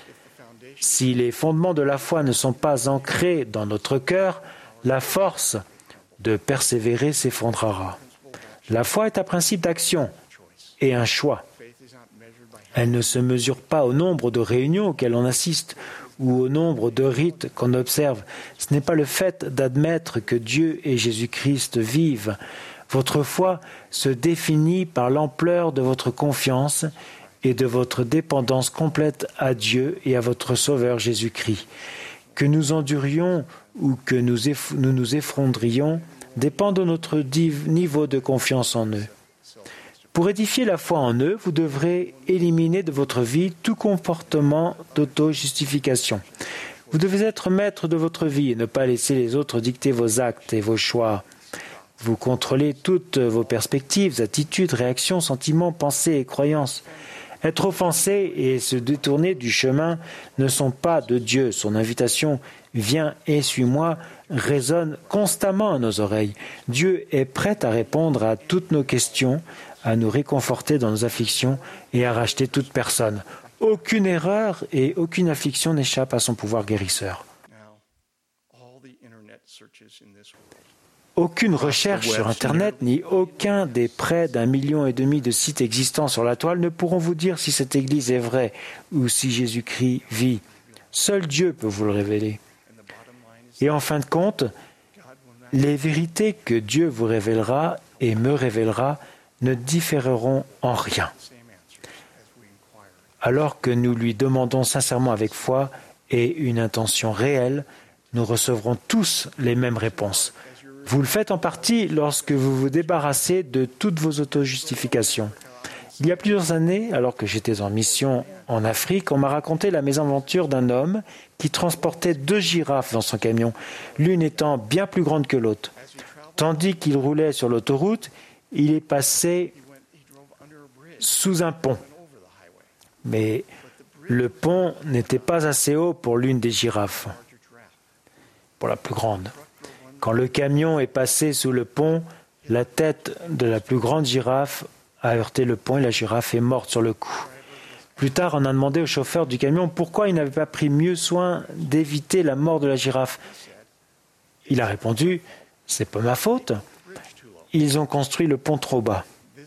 Si les fondements de la foi ne sont pas ancrés dans notre cœur, la force de persévérer s'effondrera. La foi est un principe d'action et un choix. Elle ne se mesure pas au nombre de réunions auxquelles on assiste ou au nombre de rites qu'on observe. Ce n'est pas le fait d'admettre que Dieu et Jésus-Christ vivent. Votre foi se définit par l'ampleur de votre confiance et de votre dépendance complète à Dieu et à votre Sauveur Jésus-Christ. Que nous endurions ou que nous nous effondrions dépend de notre niveau de confiance en eux. Pour édifier la foi en eux, vous devrez éliminer de votre vie tout comportement d'auto-justification. Vous devez être maître de votre vie et ne pas laisser les autres dicter vos actes et vos choix. Vous contrôlez toutes vos perspectives, attitudes, réactions, sentiments, pensées et croyances. Être offensé et se détourner du chemin ne sont pas de Dieu. Son invitation « Viens et suis-moi » résonne constamment à nos oreilles. Dieu est prêt à répondre à toutes nos questions, à nous réconforter dans nos afflictions et à racheter toute personne. Aucune erreur et aucune affliction n'échappe à son pouvoir guérisseur. Aucune recherche sur Internet, ni aucun des près d'1,5 million de sites existants sur la toile ne pourront vous dire si cette Église est vraie ou si Jésus-Christ vit. Seul Dieu peut vous le révéler. Et en fin de compte, les vérités que Dieu vous révélera et me révélera ne différeront en rien. Alors que nous lui demandons sincèrement avec foi et une intention réelle, nous recevrons tous les mêmes réponses. Vous le faites en partie lorsque vous vous débarrassez de toutes vos auto-justifications. Il y a plusieurs années, alors que j'étais en mission en Afrique, on m'a raconté la mésaventure d'un homme qui transportait 2 girafes dans son camion, l'une étant bien plus grande que l'autre. Tandis qu'il roulait sur l'autoroute, il est passé sous un pont. Mais le pont n'était pas assez haut pour l'une des girafes, pour la plus grande. Quand le camion est passé sous le pont, la tête de la plus grande girafe a heurté le pont et la girafe est morte sur le coup. Plus tard, on a demandé au chauffeur du camion pourquoi il n'avait pas pris mieux soin d'éviter la mort de la girafe. Il a répondu « C'est pas ma faute. Ils ont construit le pont trop bas. »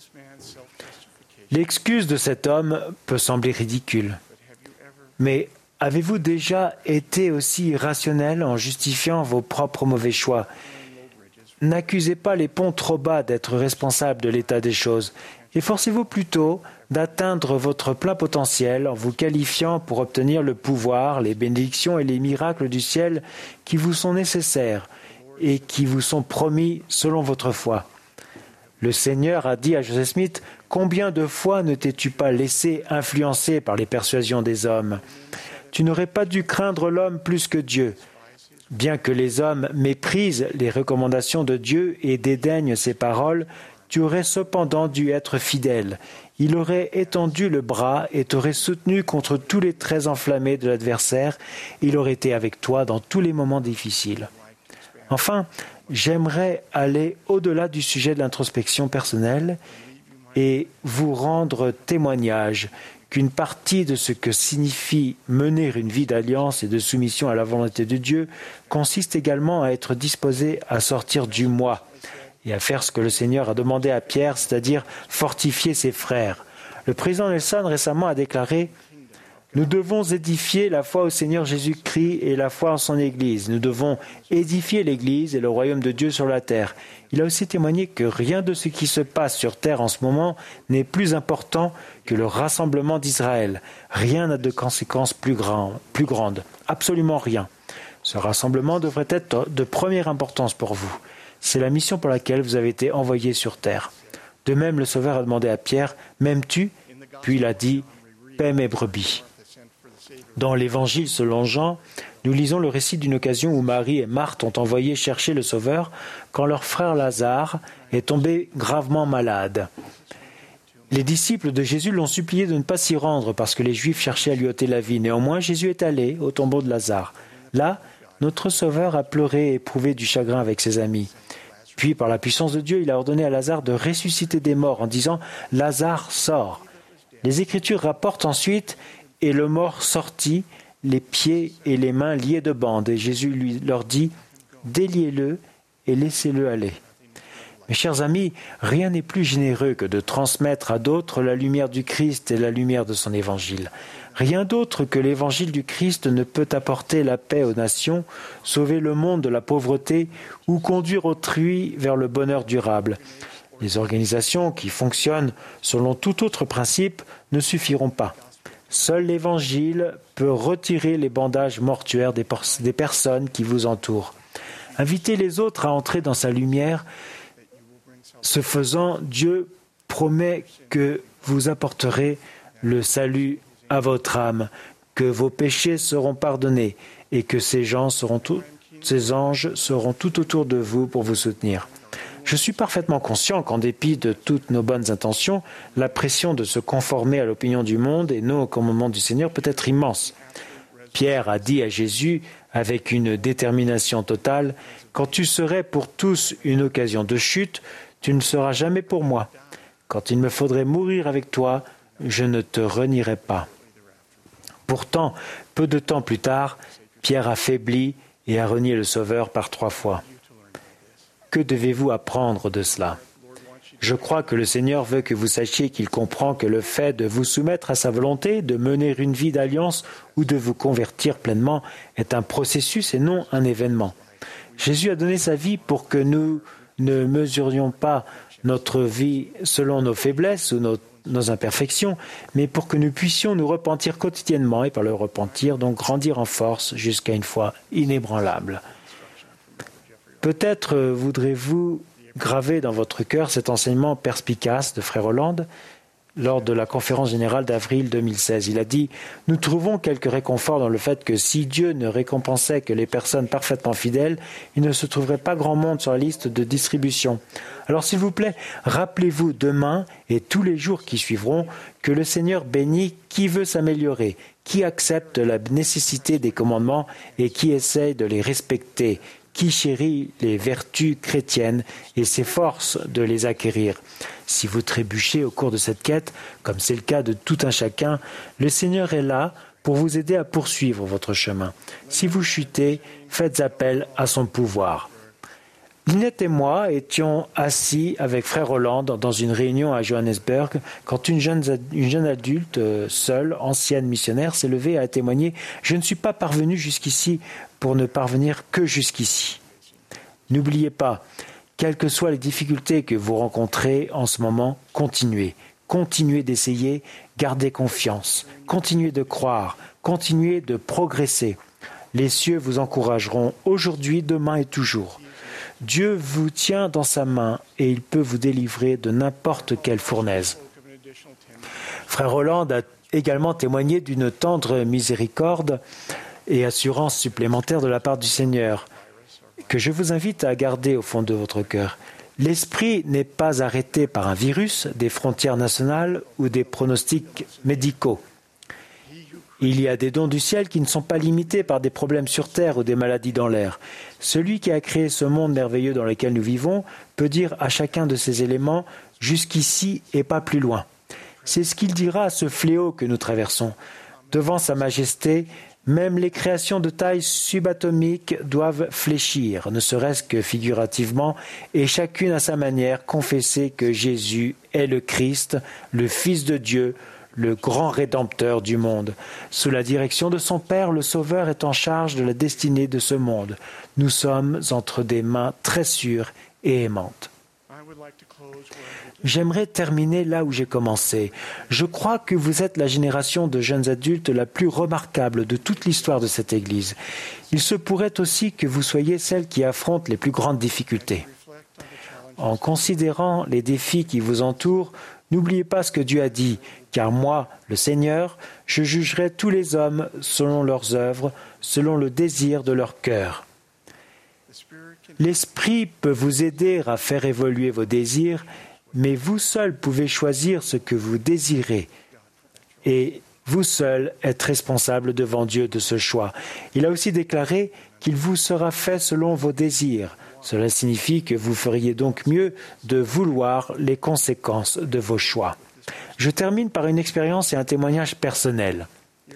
L'excuse de cet homme peut sembler ridicule. Mais avez-vous déjà été aussi irrationnel en justifiant vos propres mauvais choix ? N'accusez pas les ponts trop bas d'être responsables de l'état des choses. Efforcez-vous plutôt d'atteindre votre plein potentiel en vous qualifiant pour obtenir le pouvoir, les bénédictions et les miracles du ciel qui vous sont nécessaires et qui vous sont promis selon votre foi. Le Seigneur a dit à Joseph Smith « Combien de fois ne t'es-tu pas laissé influencer par les persuasions des hommes ? Tu n'aurais pas dû craindre l'homme plus que Dieu. Bien que les hommes méprisent les recommandations de Dieu et dédaignent ses paroles, tu aurais cependant dû être fidèle. Il aurait étendu le bras et t'aurait soutenu contre tous les traits enflammés de l'adversaire. Il aurait été avec toi dans tous les moments difficiles. Enfin, j'aimerais aller au-delà du sujet de l'introspection personnelle et vous rendre témoignage qu'une partie de ce que signifie mener une vie d'alliance et de soumission à la volonté de Dieu consiste également à être disposé à sortir du moi et à faire ce que le Seigneur a demandé à Pierre, c'est-à-dire fortifier ses frères. Le président Nelson récemment a déclaré « Nous devons édifier la foi au Seigneur Jésus-Christ et la foi en son Église. Nous devons édifier l'Église et le royaume de Dieu sur la terre. » Il a aussi témoigné que rien de ce qui se passe sur terre en ce moment n'est plus important que le rassemblement d'Israël. Rien n'a de conséquences plus grandes. Absolument rien. Ce rassemblement devrait être de première importance pour vous. C'est la mission pour laquelle vous avez été envoyé sur terre. De même, le Sauveur a demandé à Pierre, « M'aimes-tu » Puis il a dit, « Paie mes brebis ». Dans l'Évangile selon Jean, nous lisons le récit d'une occasion où Marie et Marthe ont envoyé chercher le Sauveur quand leur frère Lazare est tombé gravement malade. Les disciples de Jésus l'ont supplié de ne pas s'y rendre parce que les Juifs cherchaient à lui ôter la vie. Néanmoins, Jésus est allé au tombeau de Lazare. Là, notre Sauveur a pleuré et éprouvé du chagrin avec ses amis. Puis, par la puissance de Dieu, il a ordonné à Lazare de ressusciter des morts en disant « Lazare, sort !» Les Écritures rapportent ensuite « Et le mort sortit, les pieds et les mains liés de bandes. » Et Jésus leur dit « Déliez-le et laissez-le aller. » Mes chers amis, rien n'est plus généreux que de transmettre à d'autres la lumière du Christ et la lumière de son Évangile. Rien d'autre que l'Évangile du Christ ne peut apporter la paix aux nations, sauver le monde de la pauvreté ou conduire autrui vers le bonheur durable. Les organisations qui fonctionnent selon tout autre principe ne suffiront pas. Seul l'Évangile peut retirer les bandages mortuaires des personnes qui vous entourent. Invitez les autres à entrer dans sa lumière. Ce faisant, Dieu promet que vous apporterez le salut à votre âme, que vos péchés seront pardonnés et que ces anges seront tout autour de vous pour vous soutenir. Je suis parfaitement conscient qu'en dépit de toutes nos bonnes intentions, la pression de se conformer à l'opinion du monde et non au commandement du Seigneur peut être immense. Pierre a dit à Jésus, avec une détermination totale, « Quand tu serais pour tous une occasion de chute, tu ne seras jamais pour moi. Quand il me faudrait mourir avec toi, je ne te renierai pas. » Pourtant, peu de temps plus tard, Pierre a faibli et a renié le Sauveur par 3 fois. Que devez-vous apprendre de cela? Je crois que le Seigneur veut que vous sachiez qu'il comprend que le fait de vous soumettre à sa volonté, de mener une vie d'alliance ou de vous convertir pleinement est un processus et non un événement. Jésus a donné sa vie pour que nous ne mesurions pas notre vie selon nos faiblesses ou nos imperfections, mais pour que nous puissions nous repentir quotidiennement et par le repentir, donc grandir en force jusqu'à une foi inébranlable. Peut-être voudrez-vous graver dans votre cœur cet enseignement perspicace de Frère Holland lors de la conférence générale d'avril 2016. Il a dit « Nous trouvons quelque réconfort dans le fait que si Dieu ne récompensait que les personnes parfaitement fidèles, il ne se trouverait pas grand monde sur la liste de distribution. Alors s'il vous plaît, rappelez-vous demain et tous les jours qui suivront que le Seigneur bénit qui veut s'améliorer, qui accepte la nécessité des commandements et qui essaye de les respecter, qui chérit les vertus chrétiennes et s'efforce de les acquérir. Si vous trébuchez au cours de cette quête, comme c'est le cas de tout un chacun, le Seigneur est là pour vous aider à poursuivre votre chemin. Si vous chutez, faites appel à son pouvoir. Lynette et moi étions assis avec Frère Holland dans une réunion à Johannesburg quand une jeune adulte, seule, ancienne missionnaire, s'est levée et a témoigné « Je ne suis pas parvenue jusqu'ici pour ne parvenir que jusqu'ici. » N'oubliez pas, quelles que soient les difficultés que vous rencontrez en ce moment, continuez. Continuez d'essayer, gardez confiance, continuez de croire, continuez de progresser. Les cieux vous encourageront aujourd'hui, demain et toujours. Dieu vous tient dans sa main et il peut vous délivrer de n'importe quelle fournaise. Frère Holland également témoigner d'une tendre miséricorde et assurance supplémentaire de la part du Seigneur, que je vous invite à garder au fond de votre cœur. L'esprit n'est pas arrêté par un virus, des frontières nationales ou des pronostics médicaux. Il y a des dons du ciel qui ne sont pas limités par des problèmes sur terre ou des maladies dans l'air. Celui qui a créé ce monde merveilleux dans lequel nous vivons peut dire à chacun de ces éléments « jusqu'ici et pas plus loin ». C'est ce qu'il dira à ce fléau que nous traversons. Devant sa majesté, même les créations de taille subatomique doivent fléchir, ne serait-ce que figurativement, et chacune à sa manière confesser que Jésus est le Christ, le Fils de Dieu, le grand Rédempteur du monde. Sous la direction de son Père, le Sauveur est en charge de la destinée de ce monde. Nous sommes entre des mains très sûres et aimantes. J'aimerais terminer là où j'ai commencé. Je crois que vous êtes la génération de jeunes adultes la plus remarquable de toute l'histoire de cette Église. Il se pourrait aussi que vous soyez celle qui affronte les plus grandes difficultés. En considérant les défis qui vous entourent, n'oubliez pas ce que Dieu a dit, car moi, le Seigneur, je jugerai tous les hommes selon leurs œuvres, selon le désir de leur cœur. L'Esprit peut vous aider à faire évoluer vos désirs, mais vous seul pouvez choisir ce que vous désirez. Et vous seul êtes responsable devant Dieu de ce choix. Il a aussi déclaré qu'il vous sera fait selon vos désirs. Cela signifie que vous feriez donc mieux de vouloir les conséquences de vos choix. Je termine par une expérience et un témoignage personnel.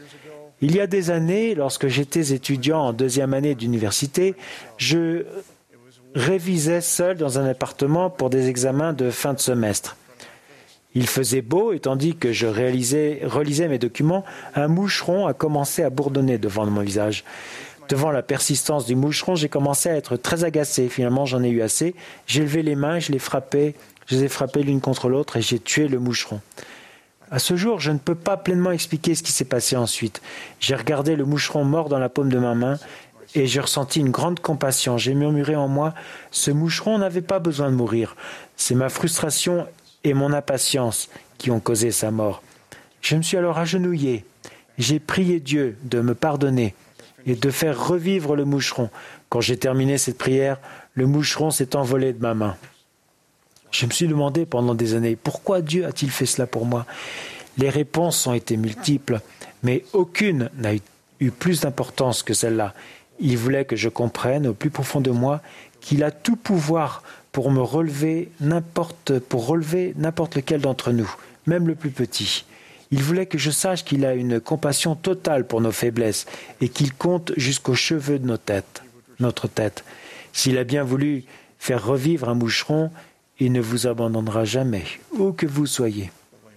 Il y a des années, lorsque j'étais étudiant en deuxième année d'université, je révisais seul dans un appartement pour des examens de fin de semestre. Il faisait beau et tandis que je relisais mes documents, un moucheron a commencé à bourdonner devant mon visage. Devant la persistance du moucheron, j'ai commencé à être très agacé. Finalement, j'en ai eu assez. J'ai levé les mains, je les ai frappées l'une contre l'autre et j'ai tué le moucheron. À ce jour, je ne peux pas pleinement expliquer ce qui s'est passé ensuite. J'ai regardé le moucheron mort dans la paume de ma main et j'ai ressenti une grande compassion. J'ai murmuré en moi, ce moucheron n'avait pas besoin de mourir. C'est ma frustration et mon impatience qui ont causé sa mort. Je me suis alors agenouillé. J'ai prié Dieu de me pardonner et de faire revivre le moucheron. Quand j'ai terminé cette prière, le moucheron s'est envolé de ma main. Je me suis demandé pendant des années, pourquoi Dieu a-t-il fait cela pour moi? Les réponses ont été multiples, mais aucune n'a eu plus d'importance que celle-là. Il voulait que je comprenne au plus profond de moi qu'il a tout pouvoir pour relever n'importe lequel d'entre nous, même le plus petit. Il voulait que je sache qu'il a une compassion totale pour nos faiblesses et qu'il compte jusqu'aux cheveux de notre tête. S'il a bien voulu faire revivre un moucheron, il ne vous abandonnera jamais, où que vous soyez.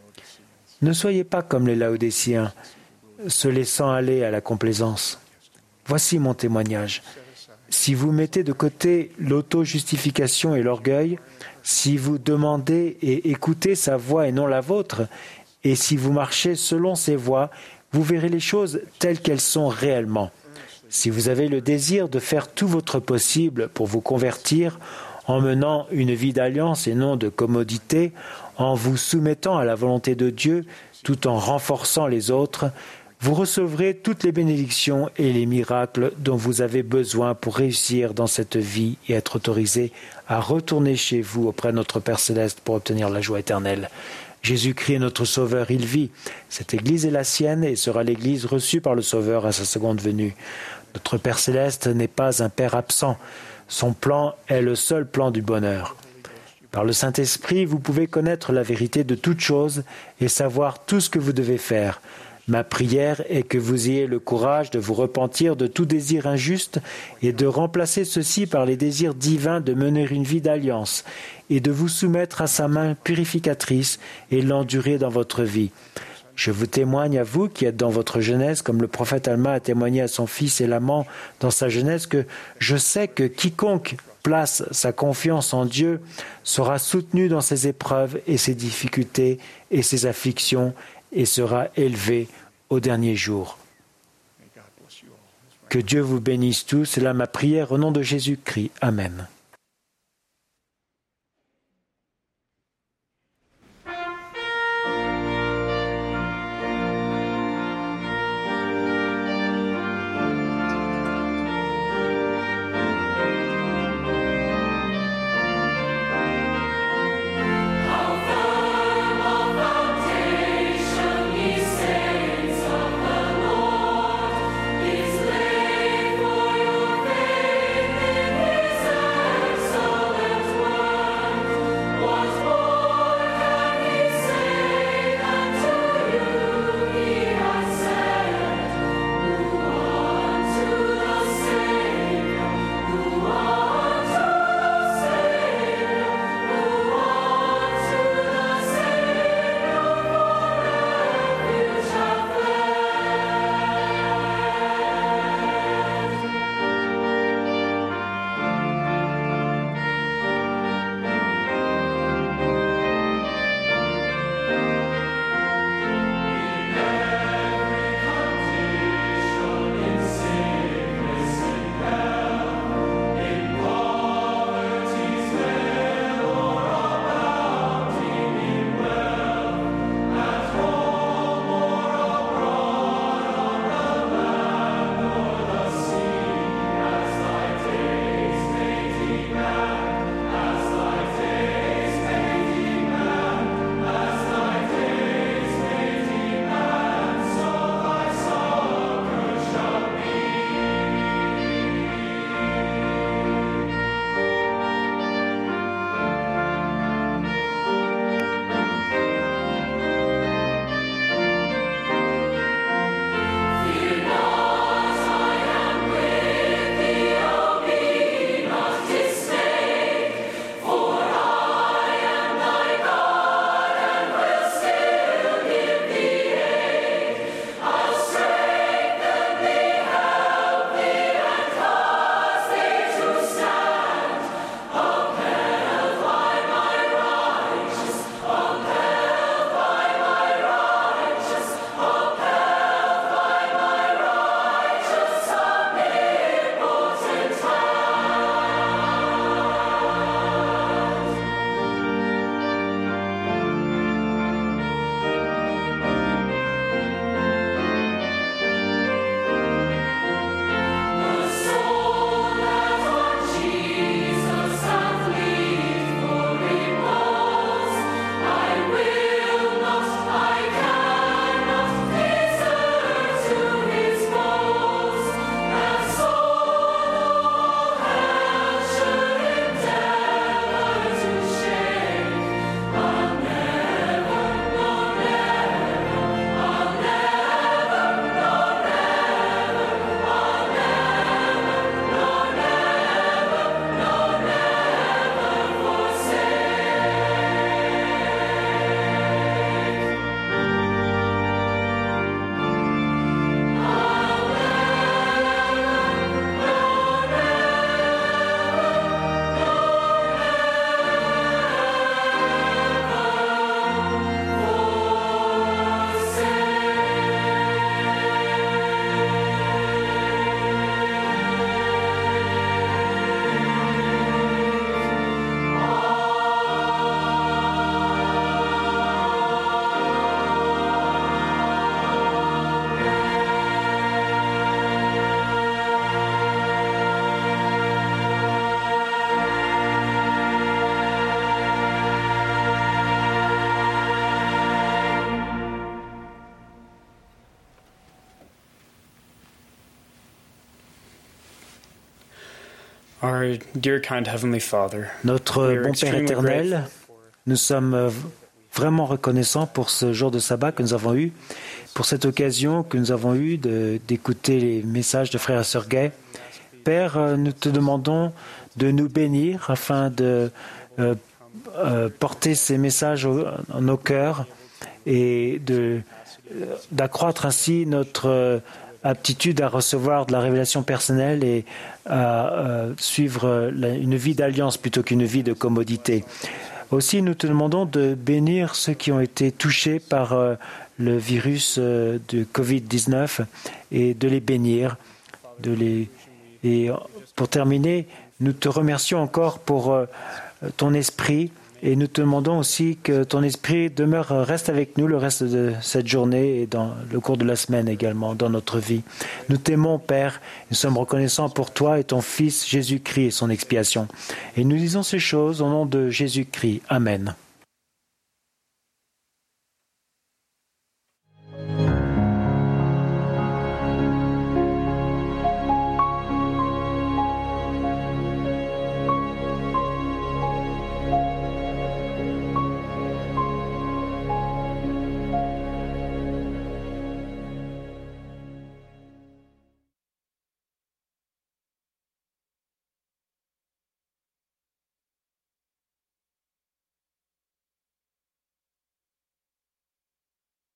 Ne soyez pas comme les Laodéciens, se laissant aller à la complaisance. Voici mon témoignage. Si vous mettez de côté l'auto-justification et l'orgueil, si vous demandez et écoutez sa voix et non la vôtre, et si vous marchez selon ses voies, vous verrez les choses telles qu'elles sont réellement. Si vous avez le désir de faire tout votre possible pour vous convertir, en menant une vie d'alliance et non de commodité, en vous soumettant à la volonté de Dieu tout en renforçant les autres, vous recevrez toutes les bénédictions et les miracles dont vous avez besoin pour réussir dans cette vie et être autorisé à retourner chez vous auprès de notre Père Céleste pour obtenir la joie éternelle. Jésus-Christ est notre Sauveur, il vit. Cette Église est la sienne et sera l'Église reçue par le Sauveur à sa seconde venue. Notre Père Céleste n'est pas un Père absent. Son plan est le seul plan du bonheur. Par le Saint-Esprit, vous pouvez connaître la vérité de toutes choses et savoir tout ce que vous devez faire. Ma prière est que vous ayez le courage de vous repentir de tout désir injuste et de remplacer ceci par les désirs divins de mener une vie d'alliance et de vous soumettre à sa main purificatrice et l'endurer dans votre vie. Je vous témoigne à vous qui êtes dans votre jeunesse, comme le prophète Alma a témoigné à son fils Élaman dans sa jeunesse, que je sais que quiconque place sa confiance en Dieu sera soutenu dans ses épreuves et ses difficultés et ses afflictions et sera élevé au dernier jour. Que Dieu vous bénisse tous, c'est là ma prière au nom de Jésus-Christ. Amen. Notre bon Père éternel, nous sommes vraiment reconnaissants pour ce jour de sabbat que nous avons eu, pour cette occasion que nous avons eue d'écouter les messages de frères et sœurs gays. Père, nous te demandons de nous bénir afin de porter ces messages en nos cœurs et d'accroître ainsi notre aptitude à recevoir de la révélation personnelle et à suivre une vie d'alliance plutôt qu'une vie de commodité. Aussi, nous te demandons de bénir ceux qui ont été touchés par le virus de Covid-19 et de les bénir. Et pour terminer, nous te remercions encore pour ton esprit et nous te demandons aussi que ton esprit reste avec nous le reste de cette journée et dans le cours de la semaine également, dans notre vie. Nous t'aimons, Père, nous sommes reconnaissants pour toi et ton Fils Jésus-Christ et son expiation. Et nous disons ces choses au nom de Jésus-Christ. Amen.